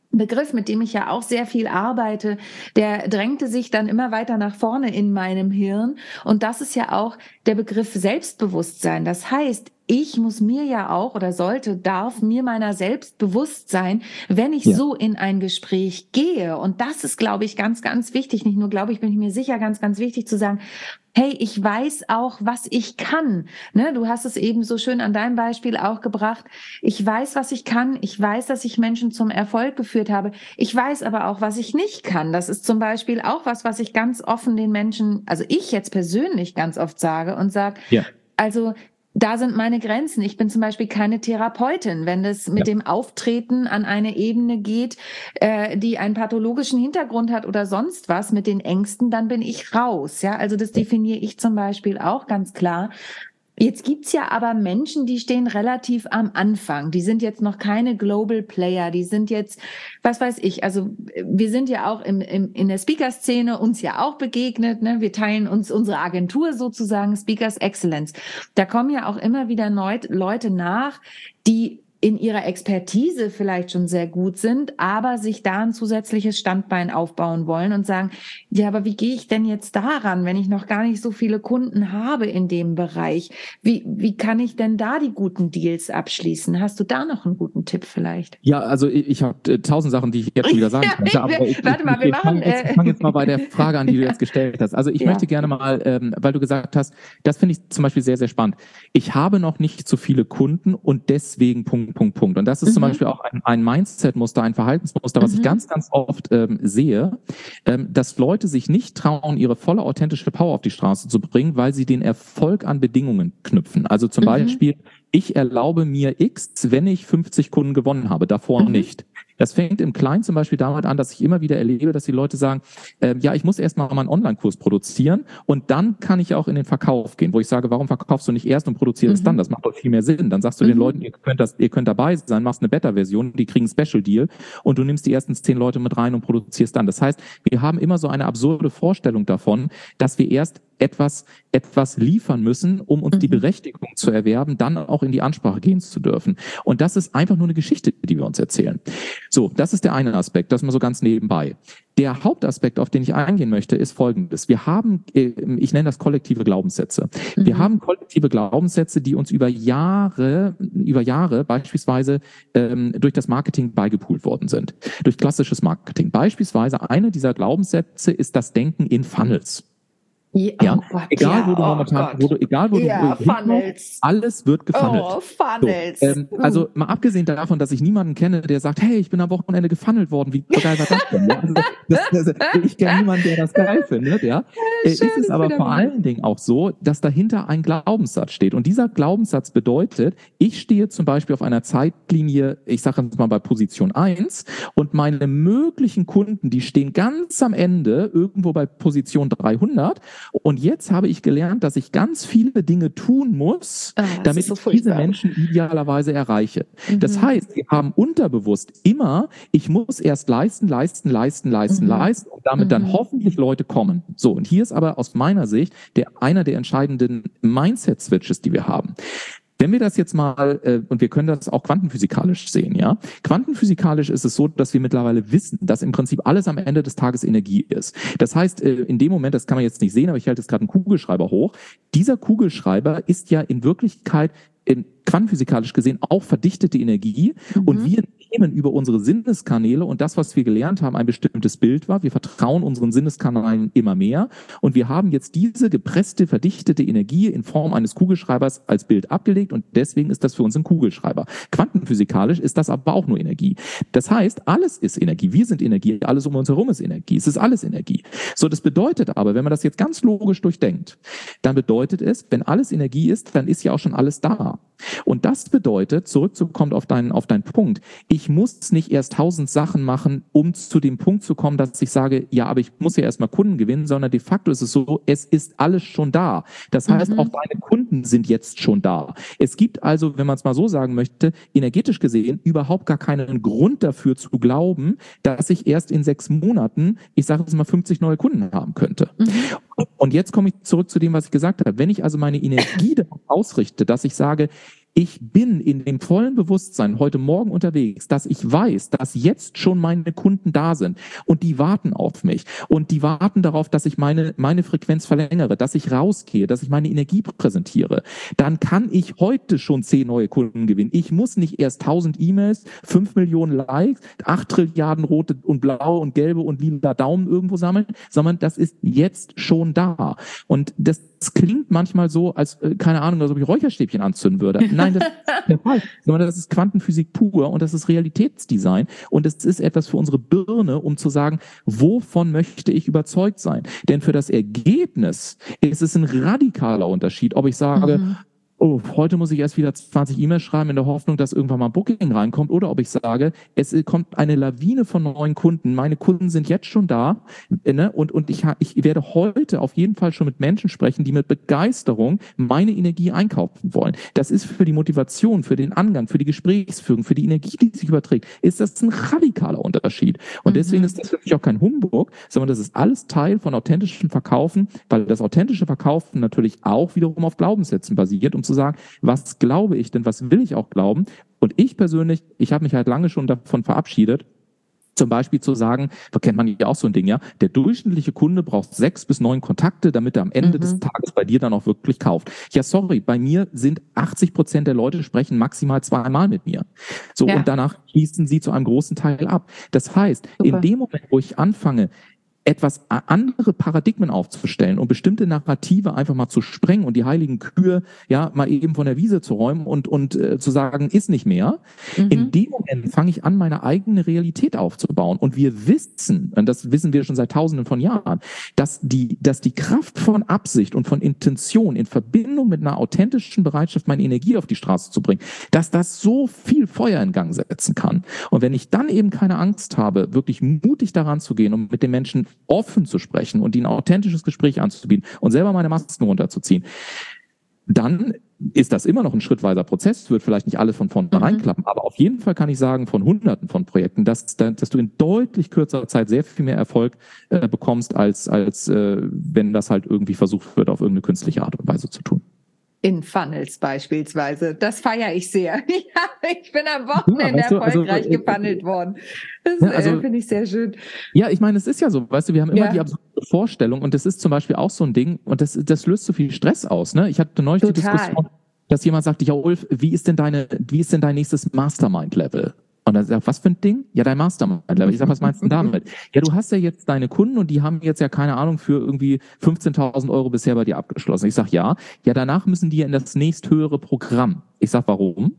Begriff, mit dem ich ja auch sehr viel arbeite, der drängte sich dann immer weiter nach vorne in meinem Hirn. Und das ist ja auch der Begriff Selbstbewusstsein. Das heißt, ich muss mir ja auch oder sollte, darf mir meiner selbst bewusst sein, wenn ich ja. so in ein Gespräch gehe. Und das ist, glaube ich, ganz, ganz wichtig. Nicht nur, glaube ich, bin ich mir sicher, ganz, ganz wichtig zu sagen, hey, ich weiß auch, was ich kann. Ne, du hast es eben so schön an deinem Beispiel auch gebracht. Ich weiß, was ich kann. Ich weiß, dass ich Menschen zum Erfolg geführt habe. Ich weiß aber auch, was ich nicht kann. Das ist zum Beispiel auch was, was ich ganz offen den Menschen, also ich jetzt persönlich ganz oft sage und sage, ja. also da sind meine Grenzen. Ich bin zum Beispiel keine Therapeutin. Wenn das mit ja. dem Auftreten an eine Ebene geht, äh, die einen pathologischen Hintergrund hat oder sonst was mit den Ängsten, dann bin ich raus. Ja, also das definiere ich zum Beispiel auch ganz klar. Jetzt gibt's ja aber Menschen, die stehen relativ am Anfang. Die sind jetzt noch keine Global Player. Die sind jetzt, was weiß ich, also wir sind ja auch im, im, in der Speaker-Szene uns ja auch begegnet. Ne? Wir teilen uns unsere Agentur sozusagen, Speakers Excellence. Da kommen ja auch immer wieder Neut- Leute nach, die in ihrer Expertise vielleicht schon sehr gut sind, aber sich da ein zusätzliches Standbein aufbauen wollen und sagen, ja, aber wie gehe ich denn jetzt daran, wenn ich noch gar nicht so viele Kunden habe in dem Bereich? Wie, wie kann ich denn da die guten Deals abschließen? Hast du da noch einen guten Tipp vielleicht? Ja, also ich, ich habe äh, tausend Sachen, die ich jetzt schon wieder sagen könnte, ja, aber ich, warte mal, ich, wir ich machen... fange jetzt, fang jetzt mal bei der Frage an, die du jetzt gestellt hast. Also ich ja. möchte gerne mal, ähm, weil du gesagt hast, das finde ich zum Beispiel sehr, sehr spannend. Ich habe noch nicht so viele Kunden und deswegen Punkt, Punkt, Punkt. Und das ist mhm. zum Beispiel auch ein, ein Mindset-Muster, ein Verhaltensmuster, was mhm. ich ganz, ganz oft ähm, sehe, ähm, dass Leute sich nicht trauen, ihre volle authentische Power auf die Straße zu bringen, weil sie den Erfolg an Bedingungen knüpfen. Also zum mhm. Beispiel, ich erlaube mir X, wenn ich fünfzig Kunden gewonnen habe, davor mhm. nicht. Das fängt im Kleinen zum Beispiel damit an, dass ich immer wieder erlebe, dass die Leute sagen, äh, ja, ich muss erst mal meinen Online-Kurs produzieren und dann kann ich auch in den Verkauf gehen, wo ich sage, warum verkaufst du nicht erst und produzierst es mhm. dann? Das macht doch viel mehr Sinn. Dann sagst du mhm. den Leuten, ihr könnt das, ihr könnt dabei sein, machst eine Beta-Version, die kriegen einen Special-Deal und du nimmst die ersten zehn Leute mit rein und produzierst dann. Das heißt, wir haben immer so eine absurde Vorstellung davon, dass wir erst etwas, etwas liefern müssen, um uns mhm. die Berechtigung zu erwerben, dann auch in die Ansprache gehen zu dürfen. Und das ist einfach nur eine Geschichte, die wir uns erzählen. So, das ist der eine Aspekt, das mal so ganz nebenbei. Der Hauptaspekt, auf den ich eingehen möchte, ist Folgendes. Wir haben, ich nenne das kollektive Glaubenssätze. Mhm. Wir haben kollektive Glaubenssätze, die uns über Jahre, über Jahre beispielsweise ähm, durch das Marketing beigepoolt worden sind. Durch klassisches Marketing. Beispielsweise eine dieser Glaubenssätze ist das Denken in Funnels. Ja, ja. Oh Gott, egal ja, wo du momentan, oh wo du, egal wo ja, du, Funnels. Alles wird gefunnelt. Oh, Funnels. So, ähm, also mal abgesehen davon, dass ich niemanden kenne, der sagt, hey, ich bin am Wochenende gefunnelt worden, wie geil war das denn? Ja, also das, das, ich kenne niemanden, der das geil findet. Ja, äh, ist es aber vor allen Dingen auch so, dass dahinter ein Glaubenssatz steht. Und dieser Glaubenssatz bedeutet, ich stehe zum Beispiel auf einer Zeitlinie, ich sage jetzt mal bei Position eins und meine möglichen Kunden, die stehen ganz am Ende irgendwo bei Position dreihundert. Und jetzt habe ich gelernt, dass ich ganz viele Dinge tun muss, oh, damit so ich diese Menschen idealerweise erreiche. Mhm. Das heißt, wir haben unterbewusst immer, ich muss erst leisten, leisten, leisten, leisten, mhm. leisten und damit mhm. dann hoffentlich Leute kommen. So, und hier ist aber aus meiner Sicht der einer der entscheidenden Mindset-Switches, die wir haben. Wenn wir das jetzt mal, äh, und wir können das auch quantenphysikalisch sehen, ja. Quantenphysikalisch ist es so, dass wir mittlerweile wissen, dass im Prinzip alles am Ende des Tages Energie ist. Das heißt, äh, in dem Moment, das kann man jetzt nicht sehen, aber ich halte jetzt gerade einen Kugelschreiber hoch. Dieser Kugelschreiber ist ja in Wirklichkeit in quantenphysikalisch gesehen auch verdichtete Energie mhm. und wir nehmen über unsere Sinneskanäle und das, was wir gelernt haben, ein bestimmtes Bild war. Wir vertrauen unseren Sinneskanälen immer mehr und wir haben jetzt diese gepresste, verdichtete Energie in Form eines Kugelschreibers als Bild abgelegt und deswegen ist das für uns ein Kugelschreiber. Quantenphysikalisch ist das aber auch nur Energie. Das heißt, alles ist Energie. Wir sind Energie. Alles um uns herum ist Energie. Es ist alles Energie. So, das bedeutet aber, wenn man das jetzt ganz logisch durchdenkt, dann bedeutet es, wenn alles Energie ist, dann ist ja auch schon alles da. Und das bedeutet, zurückzukommen auf deinen, auf deinen Punkt, ich muss nicht erst tausend Sachen machen, um zu dem Punkt zu kommen, dass ich sage, ja, aber ich muss ja erstmal Kunden gewinnen, sondern de facto ist es so, es ist alles schon da. Das heißt, mhm. auch deine Kunden sind jetzt schon da. Es gibt also, wenn man es mal so sagen möchte, energetisch gesehen überhaupt gar keinen Grund dafür zu glauben, dass ich erst in sechs Monaten, ich sage jetzt mal, fünfzig neue Kunden haben könnte. Mhm. Und jetzt komme ich zurück zu dem, was ich gesagt habe. Wenn ich also meine Energie darauf ausrichte, dass ich sage, ich bin in dem vollen Bewusstsein heute Morgen unterwegs, dass ich weiß, dass jetzt schon meine Kunden da sind und die warten auf mich und die warten darauf, dass ich meine, meine Frequenz verlängere, dass ich rausgehe, dass ich meine Energie präsentiere, dann kann ich heute schon zehn neue Kunden gewinnen. Ich muss nicht erst tausend E-Mails, fünf Millionen Likes, acht Trilliarden rote und blaue und gelbe und lila Daumen irgendwo sammeln, sondern das ist jetzt schon da. Und das Es klingt manchmal so, als, keine Ahnung, als ob ich Räucherstäbchen anzünden würde. Nein, das ist der Fall. Sondern das ist Quantenphysik pur und das ist Realitätsdesign. Und es ist etwas für unsere Birne, um zu sagen, wovon möchte ich überzeugt sein? Denn für das Ergebnis ist es ein radikaler Unterschied, ob ich sage, mhm. oh, heute muss ich erst wieder zwanzig E-Mails schreiben in der Hoffnung, dass irgendwann mal ein Booking reinkommt, oder ob ich sage, es kommt eine Lawine von neuen Kunden, meine Kunden sind jetzt schon da, ne? und, und ich, ich werde heute auf jeden Fall schon mit Menschen sprechen, die mit Begeisterung meine Energie einkaufen wollen. Das ist für die Motivation, für den Angang, für die Gesprächsführung, für die Energie, die sich überträgt, ist das ein radikaler Unterschied. Und deswegen mhm. ist das für mich auch kein Humbug, sondern das ist alles Teil von authentischem Verkaufen, weil das authentische Verkaufen natürlich auch wiederum auf Glaubenssätzen basiert, um zu sagen, was glaube ich denn, was will ich auch glauben? Und ich persönlich, ich habe mich halt lange schon davon verabschiedet, zum Beispiel zu sagen, da kennt man ja auch so ein Ding, ja, der durchschnittliche Kunde braucht sechs bis neun Kontakte, damit er am Ende mhm. des Tages bei dir dann auch wirklich kauft. Ja, sorry, bei mir sind achtzig Prozent der Leute sprechen maximal zweimal mit mir. So, ja. Und danach schließen sie zu einem großen Teil ab. Das heißt, Super. In dem Moment, wo ich anfange, etwas andere Paradigmen aufzustellen und bestimmte Narrative einfach mal zu sprengen und die heiligen Kühe ja mal eben von der Wiese zu räumen und und äh, zu sagen, ist nicht mehr. Mhm. In dem Moment fange ich an, meine eigene Realität aufzubauen. Und wir wissen, und das wissen wir schon seit Tausenden von Jahren, dass die dass die Kraft von Absicht und von Intention in Verbindung mit einer authentischen Bereitschaft, meine Energie auf die Straße zu bringen, dass das so viel Feuer in Gang setzen kann. Und wenn ich dann eben keine Angst habe, wirklich mutig daran zu gehen und mit den Menschen offen zu sprechen und ihnen ein authentisches Gespräch anzubieten und selber meine Masken runterzuziehen, dann ist das immer noch ein schrittweiser Prozess, wird vielleicht nicht alles von vornherein mhm. klappen, aber auf jeden Fall kann ich sagen, von Hunderten von Projekten, dass, dass du in deutlich kürzerer Zeit sehr viel mehr Erfolg äh, bekommst, als, als äh, wenn das halt irgendwie versucht wird, auf irgendeine künstliche Art und Weise zu tun. In Funnels beispielsweise. Das feiere ich sehr. Ja, ich bin am Wochenende ja, weißt du, erfolgreich also, gefunnelt worden. Das ja, also, äh, finde ich sehr schön. Ja, ich meine, es ist ja so, weißt du, wir haben immer ja. die absurde Vorstellung und das ist zum Beispiel auch so ein Ding und das, das löst so viel Stress aus. Ne? Ich hatte neulich Total. die Diskussion, dass jemand sagte, ja Ulf, wie ist denn deine, wie ist denn dein nächstes Mastermind-Level? Und dann sagt, was für ein Ding? Ja, dein Mastermind-Level. Ich sag, was meinst du denn damit? Ja, du hast ja jetzt deine Kunden und die haben jetzt ja, keine Ahnung, für irgendwie fünfzehntausend Euro bisher bei dir abgeschlossen. Ich sag, ja. Ja, danach müssen die ja in das nächsthöhere Programm. Ich sag, warum?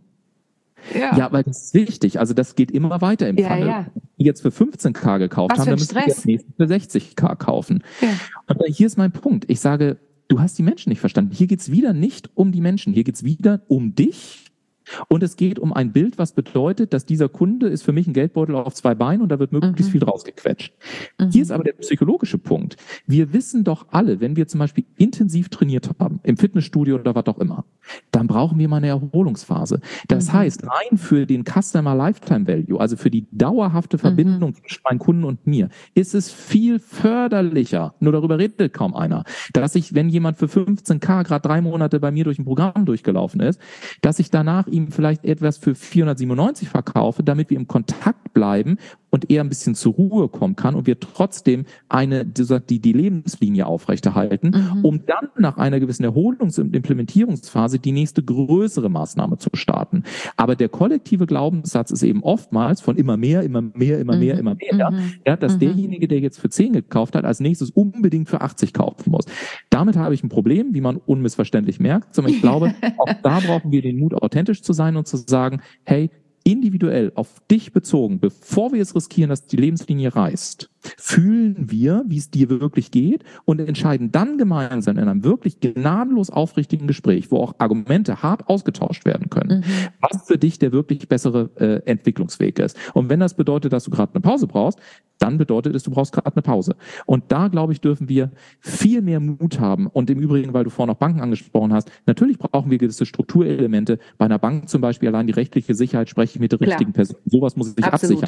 Ja. ja, weil das ist wichtig. Also das geht immer weiter im ja, Funnel. Ja. Die jetzt für fünfzehn K gekauft was haben, dann müssen die das nächste für sechzig K kaufen. Ja. Und hier ist mein Punkt. Ich sage, du hast die Menschen nicht verstanden. Hier geht's wieder nicht um die Menschen. Hier geht's wieder um dich. Und es geht um ein Bild, was bedeutet, dass dieser Kunde ist für mich ein Geldbeutel auf zwei Beinen und da wird möglichst mhm. viel rausgequetscht. Mhm. Hier ist aber der psychologische Punkt. Wir wissen doch alle, wenn wir zum Beispiel intensiv trainiert haben, im Fitnessstudio oder was auch immer, dann brauchen wir mal eine Erholungsphase. Das mhm. heißt, rein für den Customer Lifetime Value, also für die dauerhafte Verbindung mhm. zwischen meinen Kunden und mir, ist es viel förderlicher, nur darüber redet kaum einer, dass ich, wenn jemand für fünfzehn K gerade drei Monate bei mir durch ein Programm durchgelaufen ist, dass ich danach ihm vielleicht etwas für vierhundertsiebenundneunzig verkaufe, damit wir im Kontakt bleiben und er ein bisschen zur Ruhe kommen kann und wir trotzdem eine, die, die Lebenslinie aufrechterhalten, mhm. um dann nach einer gewissen Erholungs- und Implementierungsphase die nächste größere Maßnahme zu starten. Aber der kollektive Glaubenssatz ist eben oftmals von immer mehr, immer mehr, immer mehr, mhm. immer mehr, mhm. ja, dass mhm. derjenige, der jetzt für zehn gekauft hat, als nächstes unbedingt für achtzig kaufen muss. Damit habe ich ein Problem, wie man unmissverständlich merkt, sondern ich glaube, auch da brauchen wir den Mut, authentisch zu sein und zu sagen, hey, individuell auf dich bezogen, bevor wir es riskieren, dass die Lebenslinie reißt, fühlen wir, wie es dir wirklich geht und entscheiden dann gemeinsam in einem wirklich gnadenlos aufrichtigen Gespräch, wo auch Argumente hart ausgetauscht werden können, mhm. was für dich der wirklich bessere äh, Entwicklungsweg ist. Und wenn das bedeutet, dass du gerade eine Pause brauchst, dann bedeutet es, du brauchst gerade eine Pause. Und da, glaube ich, dürfen wir viel mehr Mut haben. Und im Übrigen, weil du vorhin noch Banken angesprochen hast, natürlich brauchen wir gewisse Strukturelemente. Bei einer Bank zum Beispiel allein die rechtliche Sicherheit, spreche ich mit der Klar. richtigen Person. Sowas muss ich Absolut. absichern.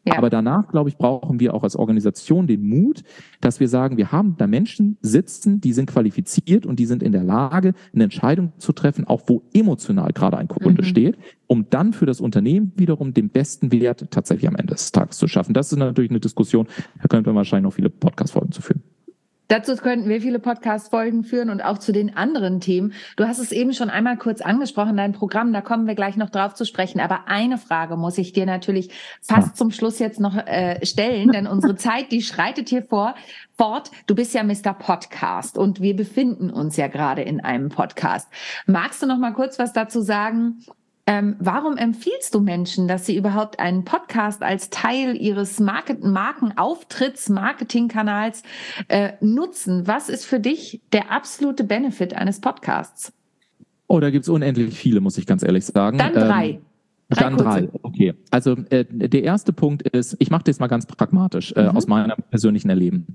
Ja. Aber danach, glaube ich, brauchen wir auch als Organisation den Mut, dass wir sagen, wir haben da Menschen sitzen, die sind qualifiziert und die sind in der Lage, eine Entscheidung zu treffen, auch wo emotional gerade ein Kunde Mhm. steht, um dann für das Unternehmen wiederum den besten Wert tatsächlich am Ende des Tages zu schaffen. Das ist natürlich eine Diskussion, da könnte man wahrscheinlich noch viele Podcast-Folgen zu führen. Dazu könnten wir viele Podcast-Folgen führen und auch zu den anderen Themen. Du hast es eben schon einmal kurz angesprochen, dein Programm, da kommen wir gleich noch drauf zu sprechen. Aber eine Frage muss ich dir natürlich fast ja. zum Schluss jetzt noch äh, stellen, denn unsere Zeit, die schreitet hier vor, fort. Du bist ja Mister Podcast und wir befinden uns ja gerade in einem Podcast. Magst du noch mal kurz was dazu sagen? Ähm, warum empfiehlst du Menschen, dass sie überhaupt einen Podcast als Teil ihres Market- Markenauftritts, Marketingkanals äh, nutzen? Was ist für dich der absolute Benefit eines Podcasts? Oh, da gibt's unendlich viele, muss ich ganz ehrlich sagen. Dann drei. Ähm, drei dann kurze. drei, okay. Also äh, der erste Punkt ist, ich mache das mal ganz pragmatisch äh, mhm. aus meinem persönlichen Erleben.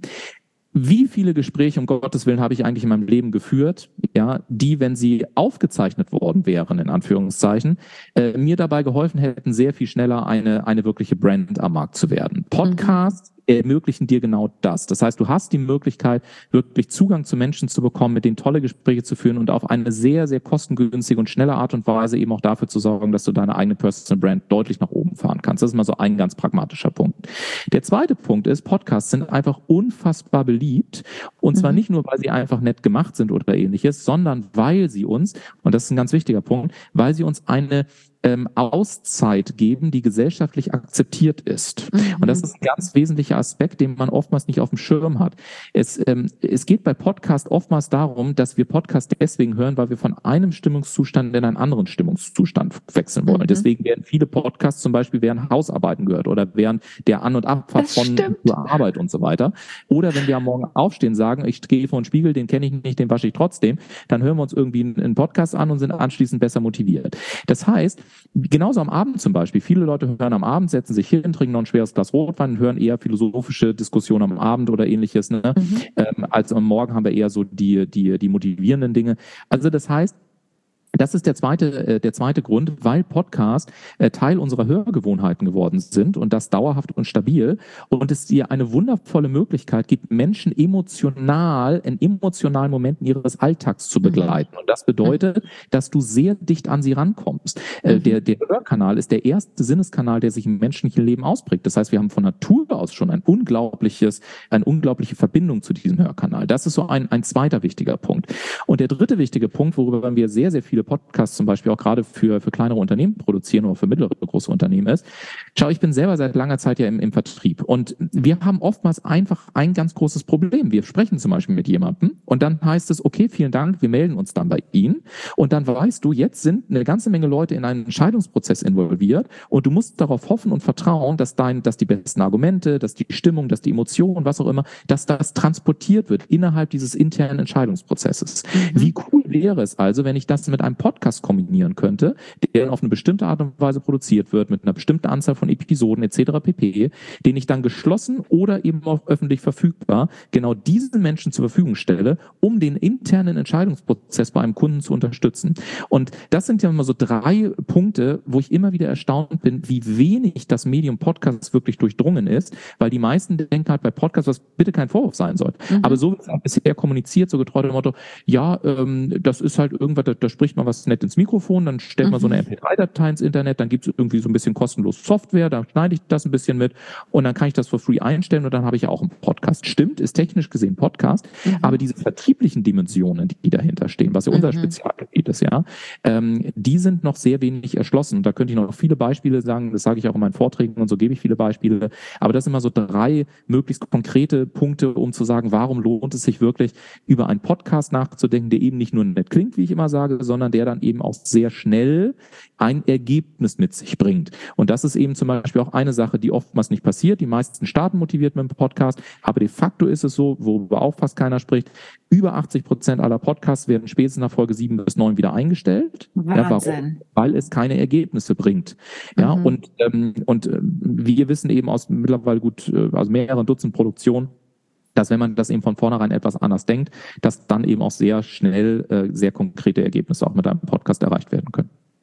Wie viele Gespräche, um Gottes Willen, habe ich eigentlich in meinem Leben geführt, ja, die, wenn sie aufgezeichnet worden wären, in Anführungszeichen, äh, mir dabei geholfen hätten, sehr viel schneller eine, eine wirkliche Brand am Markt zu werden. Podcasts mhm. ermöglichen dir genau das. Das heißt, du hast die Möglichkeit, wirklich Zugang zu Menschen zu bekommen, mit denen tolle Gespräche zu führen und auf eine sehr, sehr kostengünstige und schnelle Art und Weise eben auch dafür zu sorgen, dass du deine eigene Personal Brand deutlich nach oben fahren kannst. Das ist mal so ein ganz pragmatischer Punkt. Der zweite Punkt ist, Podcasts sind einfach unfassbar beliebt. Und zwar mhm. nicht nur, weil sie einfach nett gemacht sind oder ähnliches, sondern weil sie uns, und das ist ein ganz wichtiger Punkt, weil sie uns eine ähm, Auszeit geben, die gesellschaftlich akzeptiert ist. Mhm. Und das ist ein ganz wesentlicher Aspekt, den man oftmals nicht auf dem Schirm hat. Es, ähm, es geht bei Podcast oftmals darum, dass wir Podcast deswegen hören, weil wir von einem Stimmungszustand in einen anderen Stimmungszustand wechseln wollen. Mhm. Deswegen werden viele Podcasts zum Beispiel während Hausarbeiten gehört oder während der An- und Abfahrt das von stimmt. zur Arbeit und so weiter. Oder wenn wir am Morgen aufstehen, sagen, ich gehe vor den Spiegel, den kenne ich nicht, den wasche ich trotzdem, dann hören wir uns irgendwie einen Podcast an und sind anschließend besser motiviert. Das heißt, genauso am Abend zum Beispiel. Viele Leute hören am Abend, setzen sich hin, trinken noch ein schweres Glas Rotwein und hören eher philosophische Diskussionen am Abend oder ähnliches. Ne? Mhm. Ähm, als am Morgen haben wir eher so die, die, die motivierenden Dinge. Also das heißt, das ist der zweite, äh, der zweite Grund, weil Podcasts äh, Teil unserer Hörgewohnheiten geworden sind und das dauerhaft und stabil und es dir eine wundervolle Möglichkeit gibt, Menschen emotional in emotionalen Momenten ihres Alltags zu begleiten. Und das bedeutet, dass du sehr dicht an sie rankommst. Äh, mhm. der, der Hörkanal ist der erste Sinneskanal, der sich im menschlichen Leben ausprägt. Das heißt, wir haben von Natur aus schon ein unglaubliches, eine unglaubliche Verbindung zu diesem Hörkanal. Das ist so ein, ein zweiter wichtiger Punkt. Und der dritte wichtige Punkt, worüber wir sehr, sehr viele Podcasts zum Beispiel auch gerade für, für kleinere Unternehmen produzieren oder für mittlere, große Unternehmen ist. Schau, ich bin selber seit langer Zeit ja im, im Vertrieb und wir haben oftmals einfach ein ganz großes Problem. Wir sprechen zum Beispiel mit jemandem und dann heißt es, okay, vielen Dank, wir melden uns dann bei Ihnen und dann weißt du, jetzt sind eine ganze Menge Leute in einen Entscheidungsprozess involviert und du musst darauf hoffen und vertrauen, dass dein, dass die besten Argumente, dass die Stimmung, dass die Emotionen, was auch immer, dass das transportiert wird innerhalb dieses internen Entscheidungsprozesses. Mhm. Wie cool wäre es also, wenn ich das mit einem Podcast kombinieren könnte, der auf eine bestimmte Art und Weise produziert wird, mit einer bestimmten Anzahl von Episoden et cetera pp., den ich dann geschlossen oder eben auch öffentlich verfügbar genau diesen Menschen zur Verfügung stelle, um den internen Entscheidungsprozess bei einem Kunden zu unterstützen. Und das sind ja immer so drei Punkte, wo ich immer wieder erstaunt bin, wie wenig das Medium Podcast wirklich durchdrungen ist, weil die meisten denken halt bei Podcasts, was bitte kein Vorwurf sein soll. Mhm. Aber so wird es auch bisher kommuniziert, so getreu dem Motto, ja, ähm, das ist halt irgendwas, da, da spricht man was nett ins Mikrofon, dann stellt man mhm. so eine M P drei Datei ins Internet, dann gibt es irgendwie so ein bisschen kostenlos Software, da schneide ich das ein bisschen mit und dann kann ich das for free einstellen und dann habe ich ja auch einen Podcast. Stimmt, ist technisch gesehen Podcast, mhm. aber diese vertrieblichen Dimensionen, die dahinter stehen, was ja unser mhm. Spezialgebiet ist, ja, ähm, die sind noch sehr wenig erschlossen und da könnte ich noch viele Beispiele sagen, das sage ich auch in meinen Vorträgen und so gebe ich viele Beispiele, aber das sind immer so drei möglichst konkrete Punkte, um zu sagen, warum lohnt es sich wirklich, über einen Podcast nachzudenken, der eben nicht nur nett klingt, wie ich immer sage, sondern der dann eben auch sehr schnell ein Ergebnis mit sich bringt. Und das ist eben zum Beispiel auch eine Sache, die oftmals nicht passiert. Die meisten starten motiviert mit dem Podcast, aber de facto ist es so, worüber auch fast keiner spricht, über achtzig Prozent aller Podcasts werden spätestens nach Folge sieben bis neun wieder eingestellt. Ja, warum? Weil es keine Ergebnisse bringt. Ja, mhm. und, ähm, und äh, wir wissen eben aus mittlerweile gut, äh, also mehreren Dutzend Produktionen, dass wenn man das eben von vornherein etwas anders denkt, dass dann eben auch sehr schnell äh, sehr konkrete Ergebnisse auch mit einem Podcast erreicht werden können.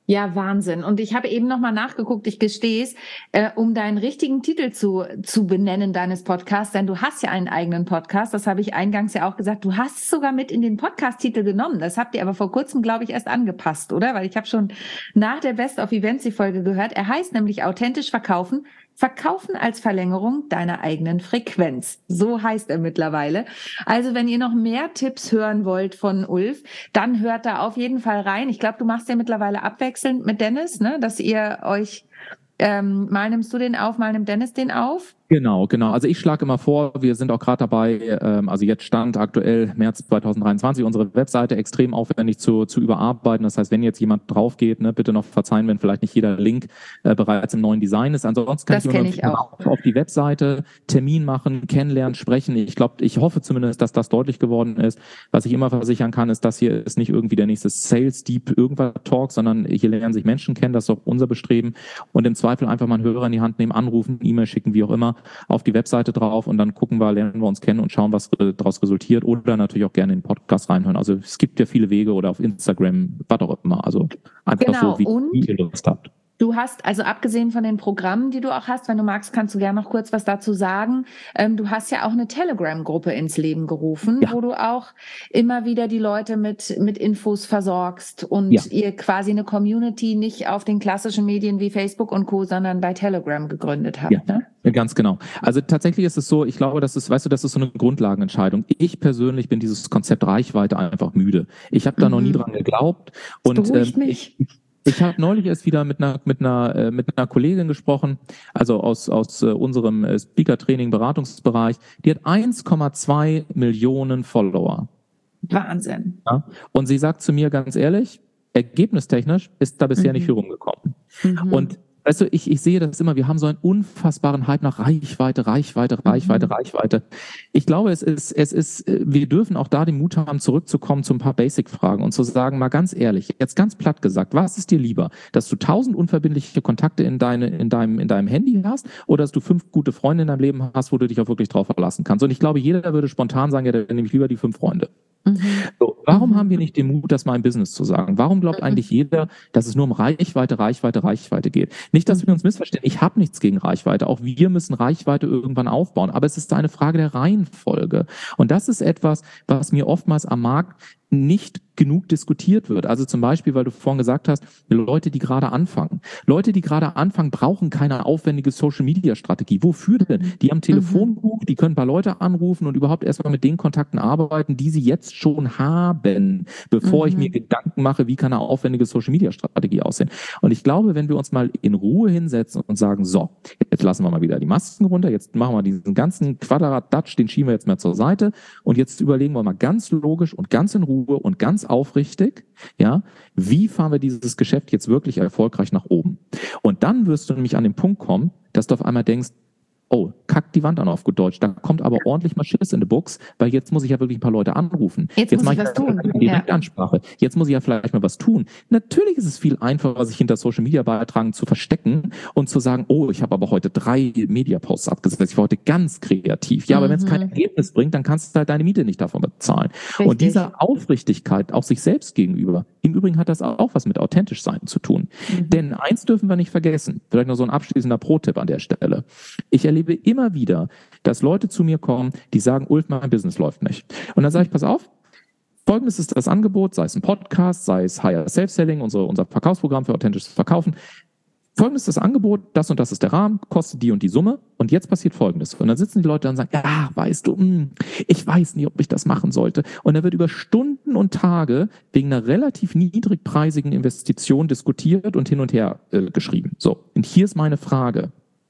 Ja, Wahnsinn. Und ich habe eben nochmal nachgeguckt, ich gestehe es, äh, um deinen richtigen Titel zu, zu benennen deines Podcasts, denn du hast ja einen eigenen Podcast, das habe ich eingangs ja auch gesagt, du hast es sogar mit in den Podcast-Titel genommen, das habt ihr aber vor kurzem, glaube ich, erst angepasst, oder? Weil ich habe schon nach der Best of Events die Folge gehört, er heißt nämlich authentisch verkaufen, Verkaufen als Verlängerung deiner eigenen Frequenz. So heißt er mittlerweile. Also wenn ihr noch mehr Tipps hören wollt von Ulf, dann hört da auf jeden Fall rein. Ich glaube, du machst ja mittlerweile abwechselnd mit Dennis, ne, dass ihr euch, ähm, mal nimmst du den auf, mal nimmt Dennis den auf. Genau, genau. Also ich schlage immer vor, wir sind auch gerade dabei, ähm, also jetzt Stand aktuell März zwanzig dreiundzwanzig, unsere Webseite extrem aufwendig zu, zu überarbeiten. Das heißt, wenn jetzt jemand drauf geht, ne, bitte noch verzeihen, wenn vielleicht nicht jeder Link äh, bereits im neuen Design ist. Ansonsten kann Das ich kenn immer ich auch. auf, auf die Webseite Termin machen, kennenlernen, sprechen. Ich glaube, ich hoffe zumindest, dass das deutlich geworden ist. Was ich immer versichern kann, ist, dass hier ist nicht irgendwie der nächste Sales Deep irgendwas Talk, sondern hier lernen sich Menschen kennen. Das ist auch unser Bestreben. Und im Zweifel einfach mal einen Hörer in die Hand nehmen, anrufen, E-Mail schicken, wie auch immer, auf die Webseite drauf und dann gucken wir, lernen wir uns kennen und schauen, was daraus resultiert, oder natürlich auch gerne in den Podcast reinhören. Also es gibt ja viele Wege, oder auf Instagram, was auch immer. Also einfach Genau. so, wie, Und wie ihr Lust habt. du hast, also abgesehen von den Programmen, die du auch hast, wenn du magst, kannst du gerne noch kurz was dazu sagen. Ähm, du hast ja auch eine Telegram-Gruppe ins Leben gerufen, Ja. wo du auch immer wieder die Leute mit, mit Infos versorgst und Ja. ihr quasi eine Community nicht auf den klassischen Medien wie Facebook und Co., sondern bei Telegram gegründet habt. Ja. Ne? Ja, ganz genau. Also tatsächlich ist es so, ich glaube, das ist, weißt du, das ist so eine Grundlagenentscheidung. Ich persönlich bin dieses Konzept Reichweite einfach müde. Ich habe da mhm. noch nie dran geglaubt. Das und beruhigt ähm, mich. ich, Ich habe neulich erst wieder mit einer mit einer äh, mit einer Kollegin gesprochen, also aus aus äh, unserem äh, Speaker-Training Beratungsbereich. Die hat eins Komma zwei Millionen Follower. Wahnsinn. Ja? Und sie sagt zu mir ganz ehrlich, ergebnistechnisch ist da bisher Mhm. nicht viel rumgekommen. Mhm. Und weißt du, ich, ich sehe das immer, wir haben so einen unfassbaren Hype nach Reichweite, Reichweite, Reichweite, mhm. Reichweite. Ich glaube, es ist, es ist, wir dürfen auch da den Mut haben, zurückzukommen zu ein paar Basic-Fragen und zu sagen, mal ganz ehrlich, jetzt ganz platt gesagt, was ist dir lieber, dass du tausend unverbindliche Kontakte in deine, in deinem, in deinem Handy hast, oder dass du fünf gute Freunde in deinem Leben hast, wo du dich auch wirklich drauf verlassen kannst? Und ich glaube, jeder würde spontan sagen, ja, dann nehme ich lieber die fünf Freunde. Mhm. So, warum mhm. haben wir nicht den Mut, das mal im Business zu sagen? Warum glaubt mhm. eigentlich jeder, dass es nur um Reichweite, Reichweite, Reichweite geht? Nicht, dass wir uns missverstehen. Ich habe nichts gegen Reichweite. Auch wir müssen Reichweite irgendwann aufbauen. Aber es ist eine Frage der Reihenfolge. Und das ist etwas, was mir oftmals am Markt nicht genug diskutiert wird. Also zum Beispiel, weil du vorhin gesagt hast, Leute, die gerade anfangen. Leute, die gerade anfangen, brauchen keine aufwendige Social-Media-Strategie. Wofür denn? Die haben Telefonbuch, die können ein paar Leute anrufen und überhaupt erstmal mit den Kontakten arbeiten, die sie jetzt schon haben, bevor mhm. ich mir Gedanken mache, wie kann eine aufwendige Social-Media-Strategie aussehen. Und ich glaube, wenn wir uns mal in Ruhe hinsetzen und sagen, so, jetzt lassen wir mal wieder die Masken runter, jetzt machen wir diesen ganzen Quadratdatsch, den schieben wir jetzt mal zur Seite und jetzt überlegen wir mal ganz logisch und ganz in Ruhe und ganz aufrichtig, ja, wie fahren wir dieses Geschäft jetzt wirklich erfolgreich nach oben? Und dann wirst du nämlich an den Punkt kommen, dass du auf einmal denkst, oh, kack die Wand an auf gut Deutsch, da kommt aber ordentlich mal Schiss in die Box, weil jetzt muss ich ja wirklich ein paar Leute anrufen. Jetzt, jetzt muss ich was tun. Direktansprache. Ja. Jetzt muss ich ja vielleicht mal was tun. Natürlich ist es viel einfacher, sich hinter Social-Media-Beiträgen zu verstecken und zu sagen, oh, ich habe aber heute drei Media-Posts abgesetzt, ich war heute ganz kreativ. Ja, mhm. aber wenn es kein Ergebnis bringt, dann kannst du halt deine Miete nicht davon bezahlen. Richtig. Und diese Aufrichtigkeit auch sich selbst gegenüber, im Übrigen hat das auch was mit authentisch sein zu tun. Mhm. Denn eins dürfen wir nicht vergessen, vielleicht noch so ein abschließender Pro-Tipp an der Stelle. Ich erlebe immer wieder, dass Leute zu mir kommen, die sagen, Ulf, mein Business läuft nicht. Und dann sage ich, pass auf, folgendes ist das Angebot, sei es ein Podcast, sei es Higher Self-Selling, unsere, unser Verkaufsprogramm für authentisches Verkaufen. Folgendes ist das Angebot, das und das ist der Rahmen, kostet die und die Summe und jetzt passiert Folgendes. Und dann sitzen die Leute da und sagen, ja, weißt du, mh, ich weiß nicht, ob ich das machen sollte. Und da wird über Stunden und Tage wegen einer relativ niedrigpreisigen Investition diskutiert und hin und her äh, geschrieben. So, und hier ist meine Frage.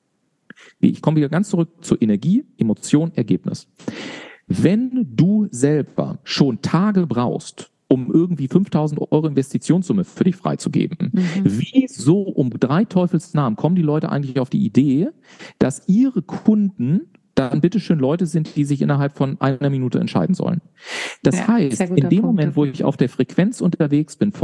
Ich komme wieder ganz zurück zu Energie, Emotion, Ergebnis. Wenn du selber schon Tage brauchst, um irgendwie fünftausend Euro Investitionssumme für dich freizugeben, mhm. wieso um drei Teufelsnamen kommen die Leute eigentlich auf die Idee, dass ihre Kunden dann bitteschön Leute sind, die sich innerhalb von einer Minute entscheiden sollen? Das ja, heißt, in dem Punkt. Moment, wo ich auf der Frequenz unterwegs bin von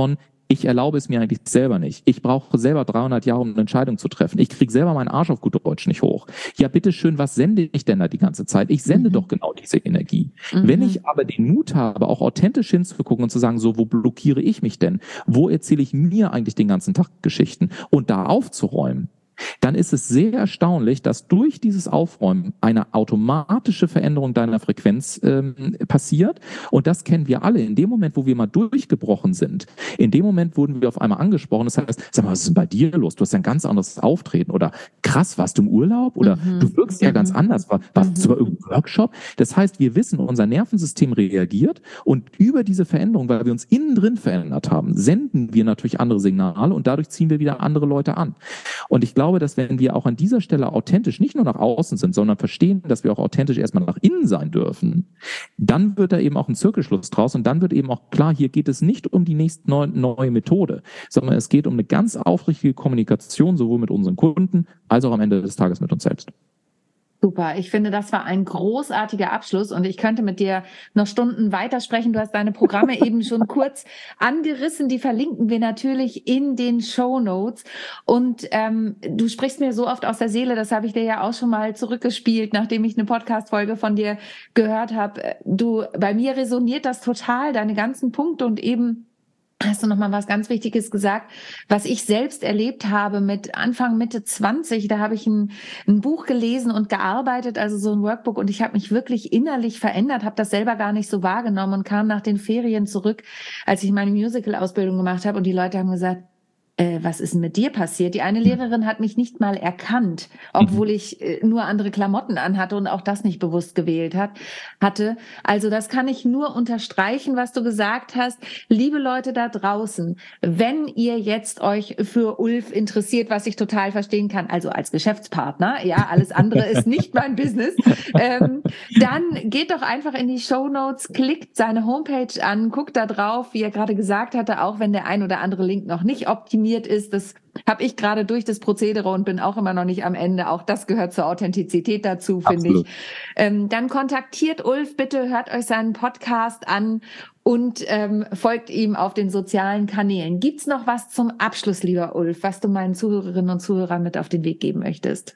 Ich erlaube es mir eigentlich selber nicht. Ich brauche selber dreihundert Jahre, um eine Entscheidung zu treffen. Ich kriege selber meinen Arsch auf gut Deutsch nicht hoch. Ja, bitteschön, was sende ich denn da die ganze Zeit? Ich sende mhm. doch genau diese Energie. Mhm. Wenn ich aber den Mut habe, auch authentisch hinzugucken und zu sagen, so, wo blockiere ich mich denn? Wo erzähle ich mir eigentlich den ganzen Tag Geschichten? Und da aufzuräumen, dann ist es sehr erstaunlich, dass durch dieses Aufräumen eine automatische Veränderung deiner Frequenz ähm, passiert. Und das kennen wir alle. In dem Moment, wo wir mal durchgebrochen sind, in dem Moment wurden wir auf einmal angesprochen. Das heißt, sag mal, was ist denn bei dir los? Du hast ein ganz anderes Auftreten. Oder krass, warst du im Urlaub? Oder mhm. du wirkst ja mhm. ganz anders. War, warst mhm. du bei irgendeinem Workshop? Das heißt, wir wissen, unser Nervensystem reagiert. Und über diese Veränderung, weil wir uns innen drin verändert haben, senden wir natürlich andere Signale und dadurch ziehen wir wieder andere Leute an. Und ich glaube, dass wenn wir auch an dieser Stelle authentisch nicht nur nach außen sind, sondern verstehen, dass wir auch authentisch erstmal nach innen sein dürfen, dann wird da eben auch ein Zirkelschluss draus und dann wird eben auch klar, hier geht es nicht um die nächste neue, neue Methode, sondern es geht um eine ganz aufrichtige Kommunikation, sowohl mit unseren Kunden als auch am Ende des Tages mit uns selbst. Super, ich finde, das war ein großartiger Abschluss und ich könnte mit dir noch Stunden weitersprechen. Du hast deine Programme eben schon kurz angerissen, die verlinken wir natürlich in den Shownotes. Und ähm, du sprichst mir so oft aus der Seele, das habe ich dir ja auch schon mal zurückgespielt, nachdem ich eine Podcast-Folge von dir gehört habe. Du, bei mir resoniert das total, deine ganzen Punkte und eben hast du noch mal was ganz Wichtiges gesagt, was ich selbst erlebt habe mit Anfang, Mitte zwanzig. Da habe ich ein, ein Buch gelesen und gearbeitet, also so ein Workbook. Und ich habe mich wirklich innerlich verändert, habe das selber gar nicht so wahrgenommen und kam nach den Ferien zurück, als ich meine Musical-Ausbildung gemacht habe. Und die Leute haben gesagt, äh, was ist denn mit dir passiert? Die eine Lehrerin hat mich nicht mal erkannt, obwohl ich äh, nur andere Klamotten anhatte und auch das nicht bewusst gewählt hat, hatte. Also das kann ich nur unterstreichen, was du gesagt hast. Liebe Leute da draußen, wenn ihr jetzt euch für Ulf interessiert, was ich total verstehen kann, also als Geschäftspartner, ja, alles andere ist nicht mein Business, ähm, dann geht doch einfach in die Shownotes, klickt seine Homepage an, guckt da drauf, wie er gerade gesagt hatte, auch wenn der ein oder andere Link noch nicht optimiert ist. Das habe ich gerade durch das Prozedere und bin auch immer noch nicht am Ende. Auch das gehört zur Authentizität dazu, finde ich. Ähm, dann kontaktiert Ulf bitte, hört euch seinen Podcast an und ähm, folgt ihm auf den sozialen Kanälen. Gibt's noch was zum Abschluss, lieber Ulf, was du meinen Zuhörerinnen und Zuhörern mit auf den Weg geben möchtest?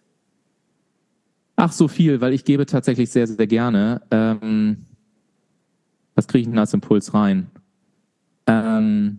Ach, so viel, weil ich gebe tatsächlich sehr, sehr gerne. Ähm, was kriege ich denn als Impuls rein? Ähm,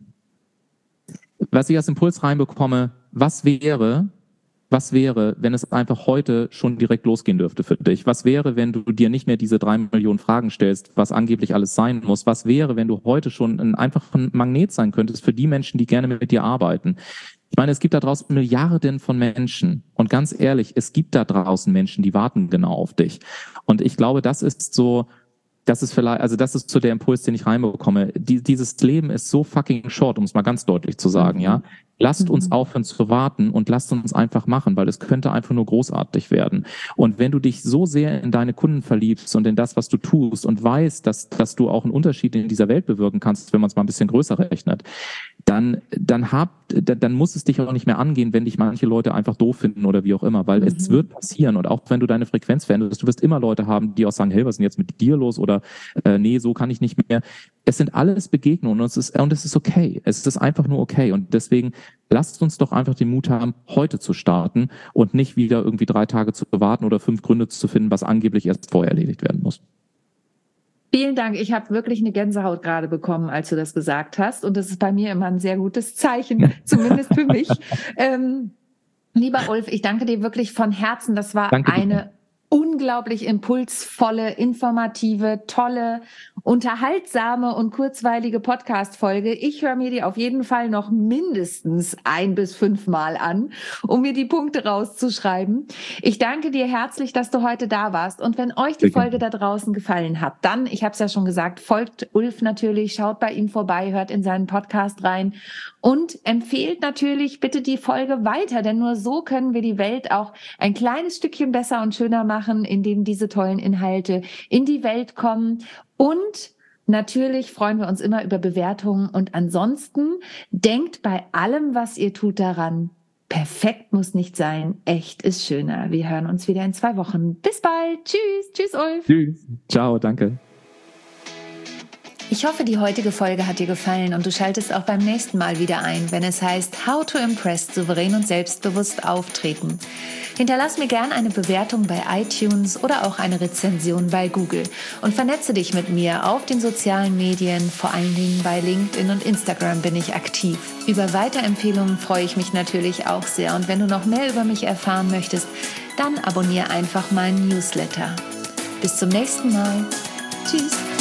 Was ich als Impuls reinbekomme, was wäre, was wäre, wenn es einfach heute schon direkt losgehen dürfte für dich? Was wäre, wenn du dir nicht mehr diese drei Millionen Fragen stellst, was angeblich alles sein muss? Was wäre, wenn du heute schon ein einfacher Magnet sein könntest für die Menschen, die gerne mit dir arbeiten? Ich meine, es gibt da draußen Milliarden von Menschen. Und ganz ehrlich, es gibt da draußen Menschen, die warten genau auf dich. Und ich glaube, das ist so... Das ist vielleicht, also das ist so der Impuls, den ich reinbekomme. Die, dieses Leben ist so fucking short, um es mal ganz deutlich zu sagen, mhm. ja. Lasst uns aufhören zu warten und lasst uns einfach machen, weil es könnte einfach nur großartig werden. Und wenn du dich so sehr in deine Kunden verliebst und in das, was du tust und weißt, dass, dass du auch einen Unterschied in dieser Welt bewirken kannst, wenn man es mal ein bisschen größer rechnet, dann, dann hab, dann muss es dich auch nicht mehr angehen, wenn dich manche Leute einfach doof finden oder wie auch immer, weil mhm. es wird passieren. Und auch wenn du deine Frequenz veränderst, du wirst immer Leute haben, die auch sagen, hey, was ist denn jetzt mit dir los? Oder äh, nee, so kann ich nicht mehr. Es sind alles Begegnungen und es ist, und es ist okay. Es ist einfach nur okay. Und deswegen lasst uns doch einfach den Mut haben, heute zu starten und nicht wieder irgendwie drei Tage zu warten oder fünf Gründe zu finden, was angeblich erst vorher erledigt werden muss. Vielen Dank. Ich habe wirklich eine Gänsehaut gerade bekommen, als du das gesagt hast. Und das ist bei mir immer ein sehr gutes Zeichen, zumindest für mich. Ähm, lieber Ulf, ich danke dir wirklich von Herzen. Das war danke eine dir. unglaublich impulsvolle, informative, tolle, unterhaltsame und kurzweilige Podcast-Folge. Ich höre mir die auf jeden Fall noch mindestens ein bis fünfmal an, um mir die Punkte rauszuschreiben. Ich danke dir herzlich, dass du heute da warst. Und wenn euch die Folge da draußen gefallen hat, dann, ich habe es ja schon gesagt, folgt Ulf natürlich, schaut bei ihm vorbei, hört in seinen Podcast rein und empfehlt natürlich bitte die Folge weiter, denn nur so können wir die Welt auch ein kleines Stückchen besser und schöner machen, indem diese tollen Inhalte in die Welt kommen. Und natürlich freuen wir uns immer über Bewertungen. Und ansonsten denkt bei allem, was ihr tut, daran, perfekt muss nicht sein, echt ist schöner. Wir hören uns wieder in zwei Wochen. Bis bald. Tschüss. Tschüss, Ulf. Tschüss. Ciao, danke. Ich hoffe, die heutige Folge hat dir gefallen und du schaltest auch beim nächsten Mal wieder ein, wenn es heißt How to Impress souverän und selbstbewusst auftreten. Hinterlass mir gern eine Bewertung bei iTunes oder auch eine Rezension bei Google und vernetze dich mit mir auf den sozialen Medien, vor allen Dingen bei LinkedIn und Instagram bin ich aktiv. Über Weiterempfehlungen freue ich mich natürlich auch sehr und wenn du noch mehr über mich erfahren möchtest, dann abonniere einfach meinen Newsletter. Bis zum nächsten Mal. Tschüss.